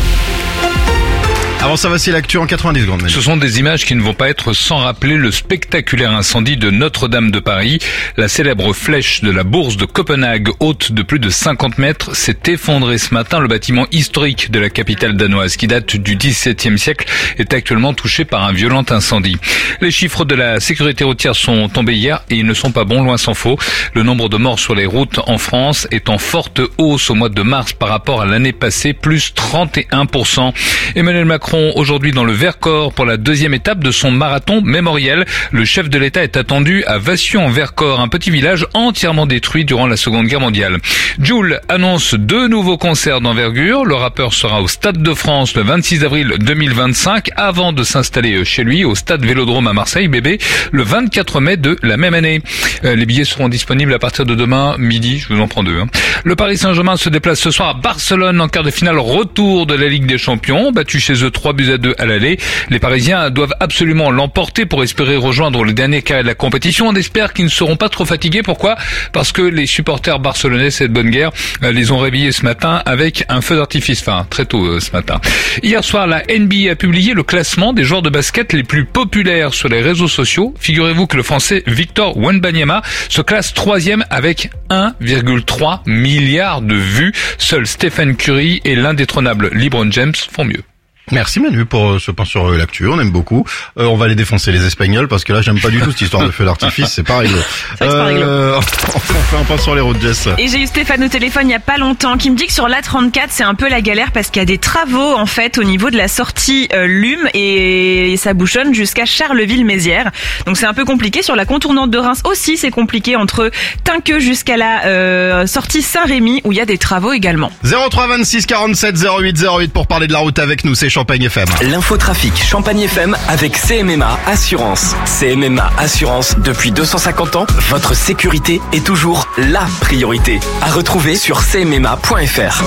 [SPEAKER 5] Avant ça, voici l'actu en quatre-vingt-dix secondes.
[SPEAKER 8] Ce sont des images qui ne vont pas être sans rappeler le spectaculaire incendie de Notre-Dame de Paris. La célèbre flèche de la bourse de Copenhague, haute de plus de cinquante mètres, s'est effondrée ce matin. Le bâtiment historique de la capitale danoise, qui date du dix-septième siècle, est actuellement touché par un violent incendie. Les chiffres de la sécurité routière sont tombés hier et ils ne sont pas bons, loin s'en faut. Le nombre de morts sur les routes en France est en forte hausse au mois de mars par rapport à l'année passée, plus trente et un pour cent. Emmanuel Macron aujourd'hui dans le Vercors pour la deuxième étape de son marathon mémoriel. Le chef de l'État est attendu à Vassieux-en-Vercors, un petit village entièrement détruit durant la Seconde Guerre mondiale. Jul annonce deux nouveaux concerts d'envergure. Le rappeur sera au Stade de France le vingt-six avril deux mille vingt-cinq avant de s'installer chez lui au Stade Vélodrome à Marseille, bébé, le vingt-quatre mai de la même année. Les billets seront disponibles à partir de demain midi. Je vous en prends deux. Hein. Le Paris Saint-Germain se déplace ce soir à Barcelone en quart de finale retour de la Ligue des Champions. Battu chez eux trois buts à deux à l'aller. Les Parisiens doivent absolument l'emporter pour espérer rejoindre le dernier carré de la compétition. On espère qu'ils ne seront pas trop fatigués. Pourquoi ? Parce que les supporters barcelonais, cette bonne guerre, les ont réveillés ce matin avec un feu d'artifice. Enfin, très tôt euh, ce matin. Hier soir, la N B A a publié le classement des joueurs de basket les plus populaires sur les réseaux sociaux. Figurez-vous que le Français Victor Wembanyama se classe troisième avec un virgule trois milliard de vues. Seul Stephen Curry et l'indétrônable LeBron James font mieux.
[SPEAKER 5] Merci Manu pour ce point sur l'actu, on aime beaucoup. Euh, on va aller défoncer les Espagnols parce que là j'aime pas du tout cette histoire de feu d'artifice, c'est pas rigolo.
[SPEAKER 6] C'est pas rigolo.
[SPEAKER 5] Euh, on fait un point sur les routes, Jess.
[SPEAKER 6] Et j'ai eu Stéphane au téléphone il y a pas longtemps qui me dit que sur l'A trente-quatre c'est un peu la galère parce qu'il y a des travaux en fait au niveau de la sortie euh, Lume et ça bouchonne jusqu'à Charleville-Mézières. Donc c'est un peu compliqué. Sur la contournante de Reims aussi c'est compliqué entre Tinqueux jusqu'à la euh, sortie Saint-Rémy où il y a des travaux également.
[SPEAKER 5] zéro trois vingt-six quarante-sept zéro huit zéro huit pour parler de la route avec nous, c'est Champagne F M.
[SPEAKER 7] L'infotrafic Champagne F M avec C M M A Assurance. C M M A Assurance, depuis deux cent cinquante ans, votre sécurité est toujours la priorité. À retrouver sur c m m a point f r.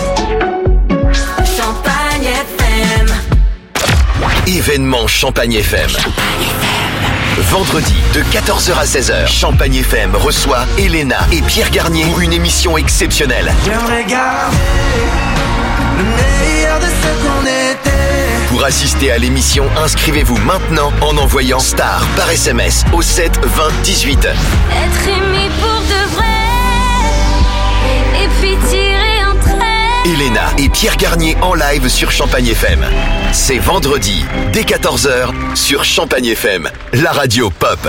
[SPEAKER 3] Champagne F M.
[SPEAKER 7] Événement Champagne F M. Vendredi, de quatorze heures à seize heures, Champagne F M reçoit Elena et Pierre Garnier pour une émission exceptionnelle.
[SPEAKER 3] J'aimerais garder le meilleur de ce qu'on était.
[SPEAKER 7] Pour assister à l'émission, inscrivez-vous maintenant en envoyant STAR par S M S au sept vingt dix-huit.
[SPEAKER 4] Être aimé pour de vrai, et puis tirer un trait.
[SPEAKER 7] Elena et Pierre Garnier en live sur Champagne F M. C'est vendredi, dès quatorze heures, sur Champagne F M, la radio pop.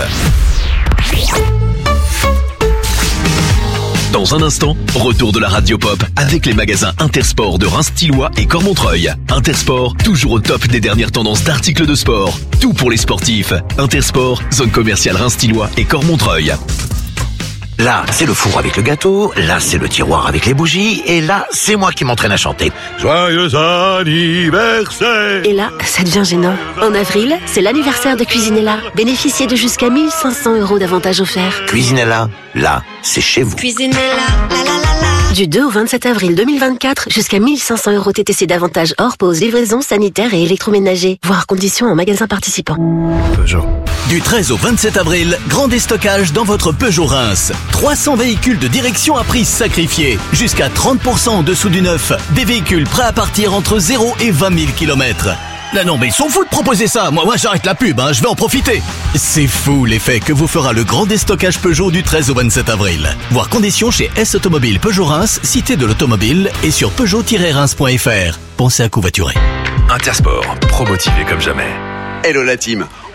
[SPEAKER 21] Dans un instant, retour de la radio pop avec les magasins Intersport de Reims-Tillois et Cormontreuil. Intersport, toujours au top des dernières tendances d'articles de sport. Tout pour les sportifs. Intersport, zone commerciale Reims-Tillois et Cormontreuil.
[SPEAKER 28] Là, c'est le four avec le gâteau, là, c'est le tiroir avec les bougies, et là, c'est moi qui m'entraîne à chanter.
[SPEAKER 12] Joyeux anniversaire!
[SPEAKER 13] Et là, ça devient gênant. En avril, c'est l'anniversaire de Cuisinella. Bénéficiez de jusqu'à mille cinq cents euros d'avantages offerts.
[SPEAKER 28] Cuisinella, là, c'est chez vous.
[SPEAKER 13] Cuisinella, la la la la. Du deux au vingt-sept avril deux mille vingt-quatre, jusqu'à mille cinq cents euros T T C d'avantages hors pause, livraison, sanitaire et électroménager. Voir conditions en magasin participant.
[SPEAKER 5] Peugeot.
[SPEAKER 21] Du treize au vingt-sept avril, grand déstockage dans votre Peugeot Reims. trois cents véhicules de direction à prix sacrifié. Jusqu'à trente pour cent en dessous du neuf. Des véhicules prêts à partir entre zéro et vingt mille kilomètres. Là non mais ils sont fous de proposer ça. Moi, moi j'arrête la pub, hein, je vais en profiter. C'est fou l'effet que vous fera le grand déstockage Peugeot du treize au vingt-sept avril. Voir conditions chez S Automobile Peugeot Reims, cité de l'automobile et sur peugeot tiret reims point f r. Pensez à covoiturer. Intersport, promotivé comme jamais.
[SPEAKER 14] Hello la team.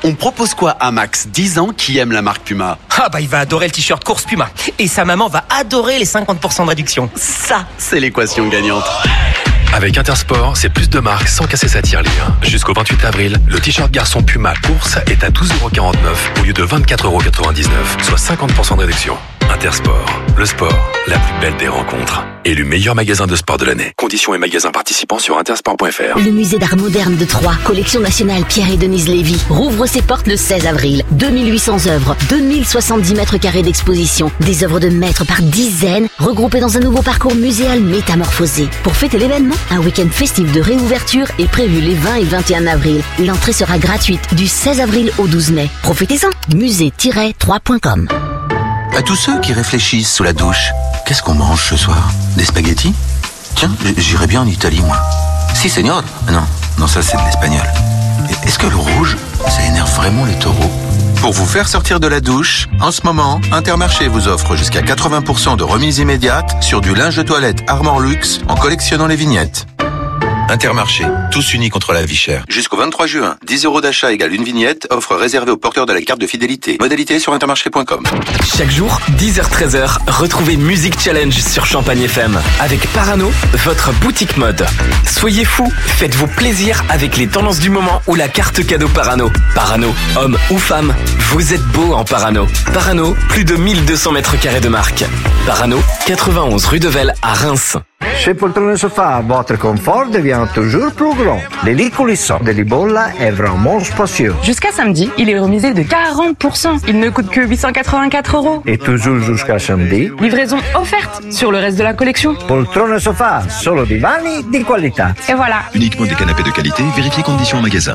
[SPEAKER 29] On propose quoi à Max, dix ans, qui aime la marque Puma?
[SPEAKER 14] Ah bah il va adorer le t-shirt course Puma. Et sa maman va adorer les cinquante pour cent de réduction.
[SPEAKER 29] Ça, c'est l'équation gagnante.
[SPEAKER 15] Avec Intersport, c'est plus de marques sans casser sa tirelire. Jusqu'au vingt-huit avril, le t-shirt garçon Puma course est à douze euros quarante-neuf au lieu de vingt-quatre euros quatre-vingt-dix-neuf, soit cinquante pour cent de réduction. Intersport, le sport, la plus belle des rencontres. Élu meilleur magasin de sport de l'année. Conditions et magasins participants sur intersport point f r.
[SPEAKER 13] Le musée d'art moderne de Troyes, collection nationale Pierre et Denise Lévy, rouvre ses portes le seize avril. deux mille huit cents œuvres, deux mille soixante-dix mètres carrés d'exposition, des œuvres de maîtres par dizaines, regroupées dans un nouveau parcours muséal métamorphosé. Pour fêter l'événement, un week-end festif de réouverture est prévu les vingt et vingt et un avril. L'entrée sera gratuite du seize avril au douze mai. Profitez-en, musée tiret troyes point com.
[SPEAKER 17] À tous ceux qui réfléchissent sous la douche, qu'est-ce qu'on mange ce soir? Des spaghettis? Tiens, j'irais bien en Italie, moi. Si, señor. Non, non, ça c'est de l'espagnol. Est-ce que le rouge, ça énerve vraiment les taureaux? Pour vous faire sortir de la douche, en ce moment, Intermarché vous offre jusqu'à quatre-vingts pour cent de remise immédiate sur du linge de toilette Armor Luxe en collectionnant les vignettes. Intermarché, tous unis contre la vie chère. Jusqu'au vingt-trois juin, dix euros d'achat égale une vignette, offre réservée aux porteurs de la carte de fidélité. Modalité sur intermarché point com.
[SPEAKER 18] Chaque jour, dix heures treize heures, retrouvez Music Challenge sur Champagne F M avec Parano, votre boutique mode. Soyez fous, faites-vous plaisir avec les tendances du moment ou la carte cadeau Parano. Parano, homme ou femme, vous êtes beau en Parano. Parano, plus de mille deux cents mètres carrés de marque. Parano, quatre-vingt-onze rue de Vesle à Reims.
[SPEAKER 19] Chez Poltrone Sofa, votre confort devient toujours plus grand. Les lits coulissants de Libolla est vraiment spacieux.
[SPEAKER 20] Jusqu'à samedi, il est remisé de quarante pour cent. Il ne coûte que huit cent quatre-vingt-quatre euros.
[SPEAKER 19] Et toujours jusqu'à samedi,
[SPEAKER 20] livraison offerte sur le reste de la collection.
[SPEAKER 19] Poltrone Sofa, solo divani di qualità.
[SPEAKER 20] Et voilà.
[SPEAKER 1] Uniquement des canapés de qualité, vérifiez conditions en magasin.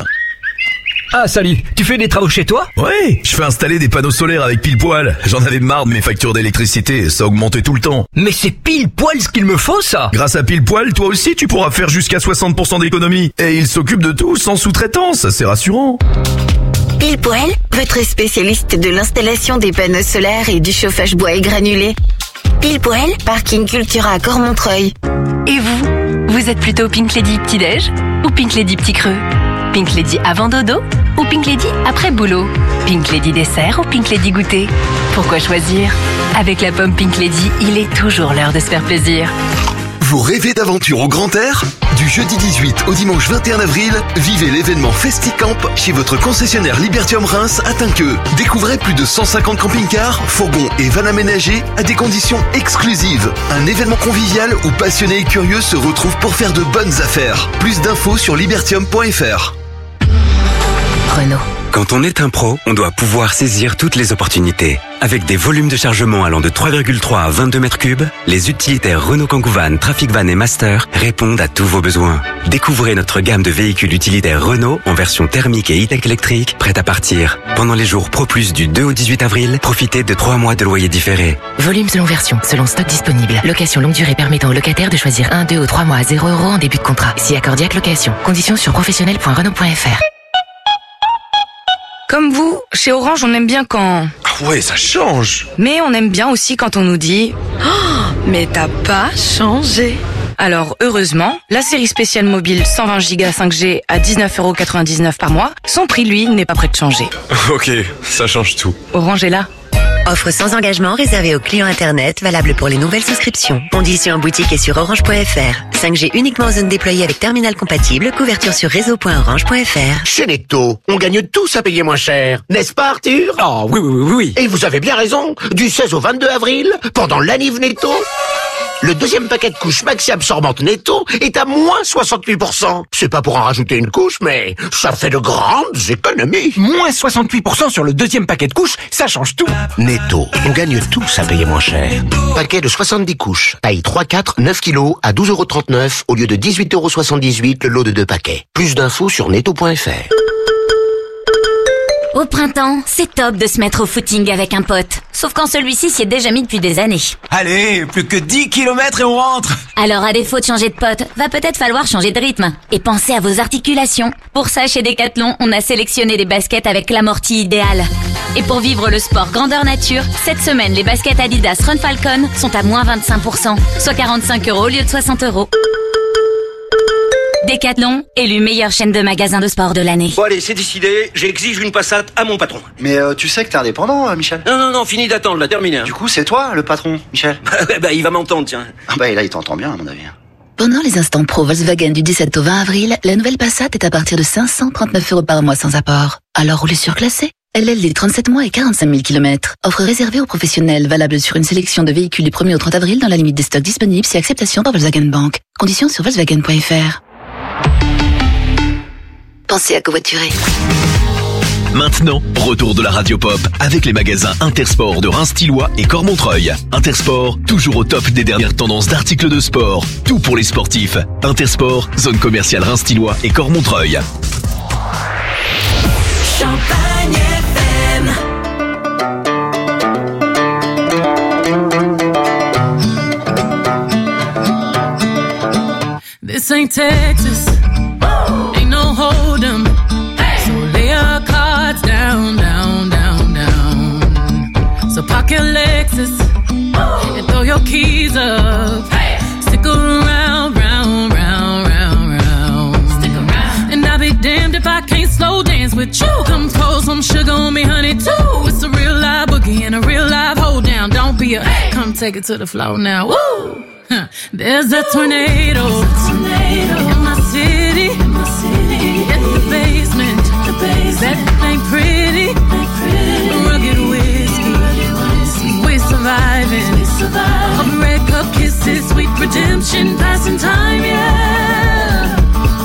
[SPEAKER 22] Ah salut, tu fais des travaux chez toi?
[SPEAKER 23] Ouais, je fais installer des panneaux solaires avec pile poil. J'en avais marre de mes factures d'électricité, ça augmentait tout le temps.
[SPEAKER 22] Mais c'est pile poil ce qu'il me faut ça.
[SPEAKER 23] Grâce à pile poil, toi aussi tu pourras faire jusqu'à soixante pour cent d'économie. Et il s'occupe de tout sans sous-traitance, c'est rassurant.
[SPEAKER 24] Pile poil, votre spécialiste de l'installation des panneaux solaires et du chauffage bois et granulé. Pile poil, parking Cultura à Cormontreuil.
[SPEAKER 10] Et vous, vous êtes plutôt Pink Lady petit-déj ou Pink Lady petit creux? Pink Lady avant dodo ou Pink Lady après boulot? Pink Lady dessert ou Pink Lady goûter? Pourquoi choisir? Avec la pomme Pink Lady, il est toujours l'heure de se faire plaisir.
[SPEAKER 21] Vous rêvez d'aventure au grand air? Du jeudi dix-huit au dimanche vingt et un avril, vivez l'événement FestiCamp chez votre concessionnaire Libertium Reims à Tinqueux. Découvrez plus de cent cinquante camping-cars, fourgons et vannes aménagés à des conditions exclusives. Un événement convivial où passionnés et curieux se retrouvent pour faire de bonnes affaires. Plus d'infos sur libertium point f r.
[SPEAKER 10] Renault.
[SPEAKER 30] Quand on est un pro, on doit pouvoir saisir toutes les opportunités. Avec des volumes de chargement allant de trois virgule trois à vingt-deux mètres cubes, les utilitaires Renault Kangoo Van, Trafic Van et Master répondent à tous vos besoins. Découvrez notre gamme de véhicules utilitaires Renault en version thermique et e-tech électrique, prête à partir. Pendant les jours Pro Plus du deux au dix-huit avril, profitez de trois mois de loyer différé.
[SPEAKER 10] Volume selon version, selon stock disponible. Location longue durée permettant aux locataires de choisir un, deux ou trois mois à zéro euros en début de contrat. Si accordiaque location. Conditions sur professionnel point renault point f r.
[SPEAKER 20] Comme vous, chez Orange, on aime bien quand...
[SPEAKER 23] Ah ouais, ça change.
[SPEAKER 20] Mais on aime bien aussi quand on nous dit oh, mais t'as pas changé. Alors, heureusement, la série spéciale mobile cent vingt giga cinq G à dix-neuf euros quatre-vingt-dix-neuf par mois, son prix, lui, n'est pas prêt de changer.
[SPEAKER 23] Ok, ça change tout.
[SPEAKER 20] Orange est là.
[SPEAKER 31] Offre sans engagement réservée aux clients Internet, valable pour les nouvelles souscriptions. Conditions en boutique et sur orange point f r. cinq G uniquement en zone déployée avec terminal compatible. Couverture sur réseau point orange point f r.
[SPEAKER 28] Chez Netto, on gagne tous à payer moins cher. N'est-ce pas, Arthur?
[SPEAKER 14] Oh, oui, oui, oui, oui.
[SPEAKER 28] Et vous avez bien raison. Du seize au vingt-deux avril, pendant l'anniv Netto, le deuxième paquet de couches maxi absorbantes Netto est à moins soixante-huit pour cent. C'est pas pour en rajouter une couche, mais ça fait de grandes économies.
[SPEAKER 14] Moins soixante-huit pour cent sur le deuxième paquet de couches, ça change tout.
[SPEAKER 28] Netto, on gagne tous à payer moins cher. Paquet de soixante-dix couches, taille trois quatre, neuf kilos à douze euros trente-neuf au lieu de dix-huit euros soixante-dix-huit le lot de deux paquets. Plus d'infos sur netto point f r.
[SPEAKER 25] Au printemps, c'est top de se mettre au footing avec un pote. Sauf quand celui-ci s'y est déjà mis depuis des années.
[SPEAKER 14] Allez, plus que dix kilomètres et on rentre.
[SPEAKER 25] Alors à défaut de changer de pote, va peut-être falloir changer de rythme. Et pensez à vos articulations. Pour ça, chez Decathlon, on a sélectionné des baskets avec l'amorti idéal. Et pour vivre le sport grandeur nature, cette semaine, les baskets Adidas Run Falcon sont à moins vingt-cinq pour cent, soit quarante-cinq euros au lieu de soixante euros. Décathlon, élu meilleure chaîne de magasins de sport de l'année.
[SPEAKER 2] Bon allez, c'est décidé, j'exige une Passat à mon patron.
[SPEAKER 3] Mais euh, tu sais que t'es indépendant, euh, Michel?
[SPEAKER 2] Non, non, non, fini d'attendre, là, terminé. Hein.
[SPEAKER 3] Du coup, c'est toi, le patron, Michel?
[SPEAKER 2] Bah, il va m'entendre, tiens.
[SPEAKER 3] Ah bah, là, il t'entend bien, à mon avis.
[SPEAKER 4] Pendant les instants pro Volkswagen du dix-sept au vingt avril, la nouvelle Passat est à partir de cinq cent trente-neuf euros par mois sans apport. Alors roulez surclassé. L L D trente-sept mois et quarante-cinq mille kilomètres. Offre réservée aux professionnels, valable sur une sélection de véhicules du premier au trente avril dans la limite des stocks disponibles si acceptation par Volkswagen Bank. Conditions sur Volkswagen point F R. Pensez à covoiturer.
[SPEAKER 21] Maintenant, retour de la Radio Pop avec les magasins Intersport de Reims-Tillois et Cormontreuil. Intersport, toujours au top des dernières tendances d'articles de sport. Tout pour les sportifs. Intersport, zone commerciale Reims-Tillois et Cormontreuil.
[SPEAKER 6] Champagne F M.
[SPEAKER 7] This ain't Texas. Ain't no hold'em. So lay your cards down, down, down, down. So park your Lexus and throw your keys up. Stick around, round, round, round, round. Stick around. And I'll be damned if I can't slow dance with you. Come pour some sugar on me, honey, too. It's a real live boogie and a real live hold down. Don't be a, come take it to the floor now. Woo! Huh. There's a tornado, a tornado in my city. In my city. Hit the basement. The basement. That ain't pretty. Ain't pretty. Rugged whiskey. Rugged whiskey. We're surviving. We surviving. Of red cup kisses, sweet redemption, passing time, yeah.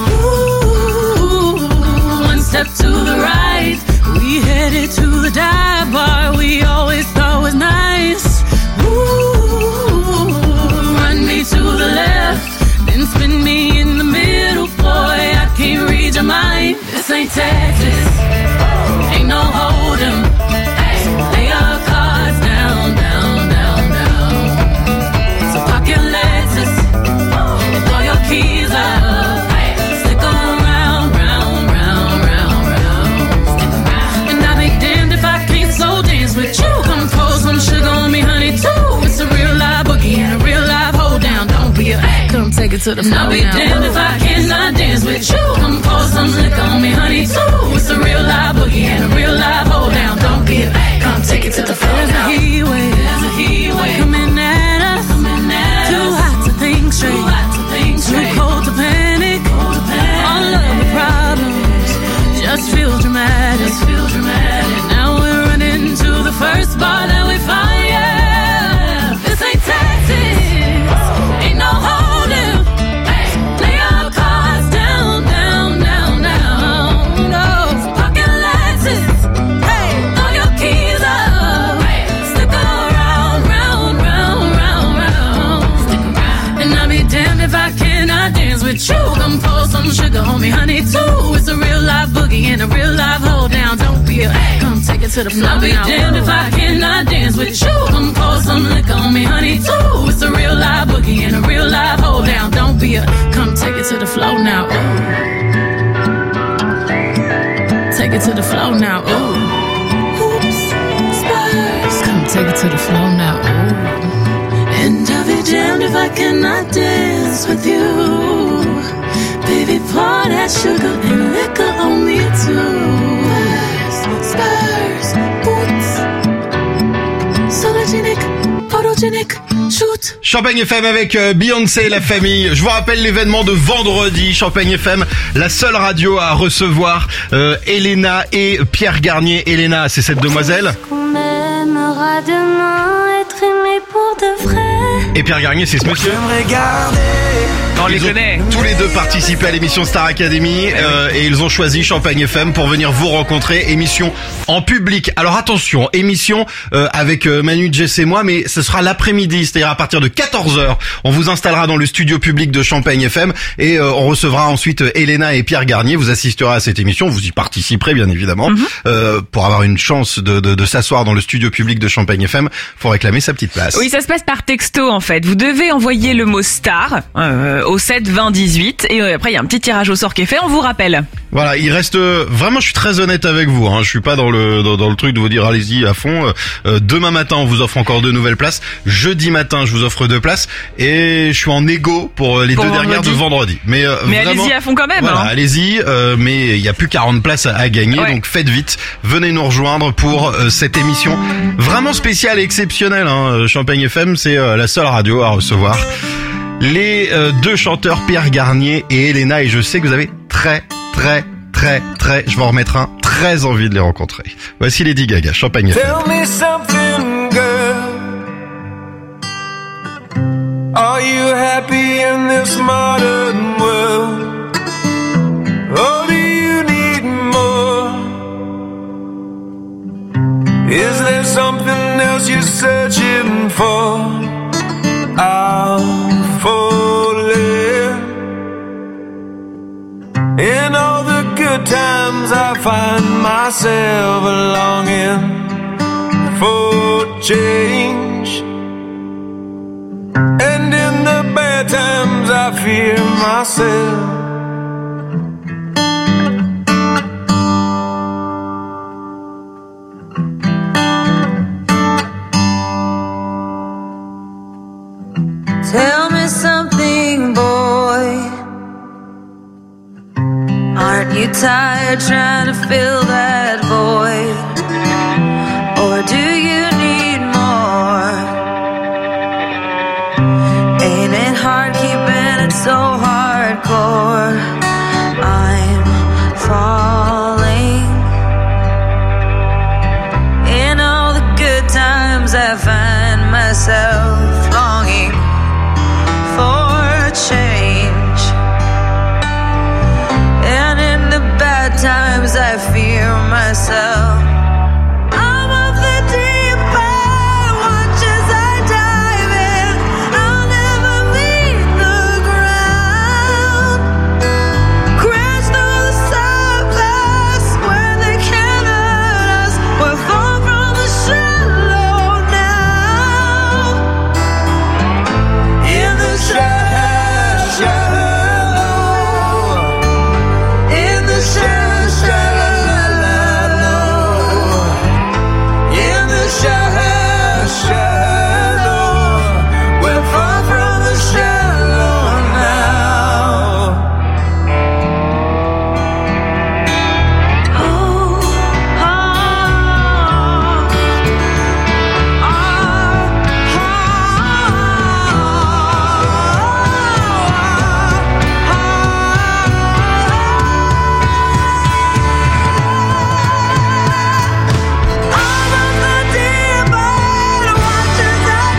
[SPEAKER 7] Ooh, one step to the right, we headed to the dive bar we always thought was nice. Ooh. To the left, then spin me in the middle, boy, I can't read your mind. This ain't Texas, ain't no hold'em. So lay your cards down, down, down, down. So park your Lexus and throw your keys up. Stick around, round, round, round, round. And I'll be damned if I can't slow dance with you. Come pour some sugar on me, honey, too. It's a real live boogie and a real live hold down. Don't be a, come take it to the floor. I'll be damned if I cannot dance with you. Come pour some liquor on me, honey, too. It's a real live boogie and a real live hold down. Don't be a, come take it to the floor. There's a heat wave, there's a heat wave coming at us. Coming at Too us. hot to think straight, Too hot to think straight. Too cold to panic. Cold to panic. All of the problems just feel dramatic. Just feel dramatic. And now we're running to the first bar that we find. Yeah, this ain't Texas. Ain't no holding. Lay your cards down, down, down, down. No, pocket Lexus. Hey, throw your keys up. Stick around, round, round, round, round. Stick around. And I'll be damned if I cannot dance with you. Come pour some sugar on me, honey, too. It's a real live boogie and a real live hold down. Don't be a, come take it to the floor. I'll be damned if I cannot dance with you. Come pour some liquor on me, honey, too. It's a real live boogie and a real live hold down. Don't be a, come take it to the floor now. Ooh. Take it to the floor now. Ooh. Oops, Spurs. Come take it to the floor now. Ooh. And I'll be damned if I cannot dance with you. Baby, pour that sugar and liquor on me too. Spurs, boots, sologenic, photogenic, shoot.
[SPEAKER 5] Champagne F M avec euh, Beyoncé et la famille. Je vous rappelle l'événement de vendredi. Champagne F M, la seule radio à recevoir euh, Elena et Pierre Garnier. Elena, c'est cette demoiselle.
[SPEAKER 6] On aimera demain être aimé pour de vrai.
[SPEAKER 5] Et Pierre Garnier, c'est ce monsieur.
[SPEAKER 6] J'aimerais garder.
[SPEAKER 5] On les connaît. Tous les deux participent à l'émission Star Academy euh, et ils ont choisi Champagne F M pour venir vous rencontrer. Émission en public. Alors attention, émission euh, avec euh, Manu, Jess et moi, mais ce sera l'après-midi, c'est-à-dire à partir de quatorze heures. On vous installera dans le studio public de Champagne F M et euh, on recevra ensuite Elena et Pierre Garnier. Vous assisterez à cette émission, vous y participerez bien évidemment. Mm-hmm. Euh, pour avoir une chance de, de, de s'asseoir dans le studio public de Champagne F M, faut réclamer sa petite place.
[SPEAKER 8] Oui, ça se passe par texto en fait. Vous devez envoyer le mot star euh, au sept vingt dix-huit et euh, après il y a un petit tirage au sort qui est fait, on vous rappelle.
[SPEAKER 5] Voilà, il reste euh, vraiment, je suis très honnête avec vous. Hein, je suis pas dans le dans, dans le truc de vous dire allez-y à fond. Euh, demain matin, on vous offre encore deux nouvelles places. Jeudi matin, je vous offre deux places et je suis en égo pour les
[SPEAKER 8] pour
[SPEAKER 5] deux
[SPEAKER 8] vendredi.
[SPEAKER 5] dernières de vendredi. Mais, euh,
[SPEAKER 8] mais
[SPEAKER 5] vraiment,
[SPEAKER 8] allez-y à fond quand même.
[SPEAKER 5] Voilà,
[SPEAKER 8] hein.
[SPEAKER 5] allez-y. Euh, mais il y a plus quarante places à, à gagner,
[SPEAKER 8] ouais.
[SPEAKER 5] donc faites vite. Venez nous rejoindre pour euh, cette émission vraiment spéciale et exceptionnelle. Hein. Champagne F M, c'est euh, la seule radio à recevoir les euh, deux chanteurs Pierre Garnier et Elena. Et je sais que vous avez très très très très, je vais en remettre un, très envie de les rencontrer. Voici Lady Gaga, Champagne F M.
[SPEAKER 9] Tell me something, girl. Are you happy in this modern world? Or do you need more? Is there something else you're searching for? I'm falling. In all the good times I find myself longing for change, and in the bad times I fear myself.
[SPEAKER 7] Tell me something, boy. Aren't you tired trying to fill that void? Or do you need more? Ain't it hard keeping it so hardcore?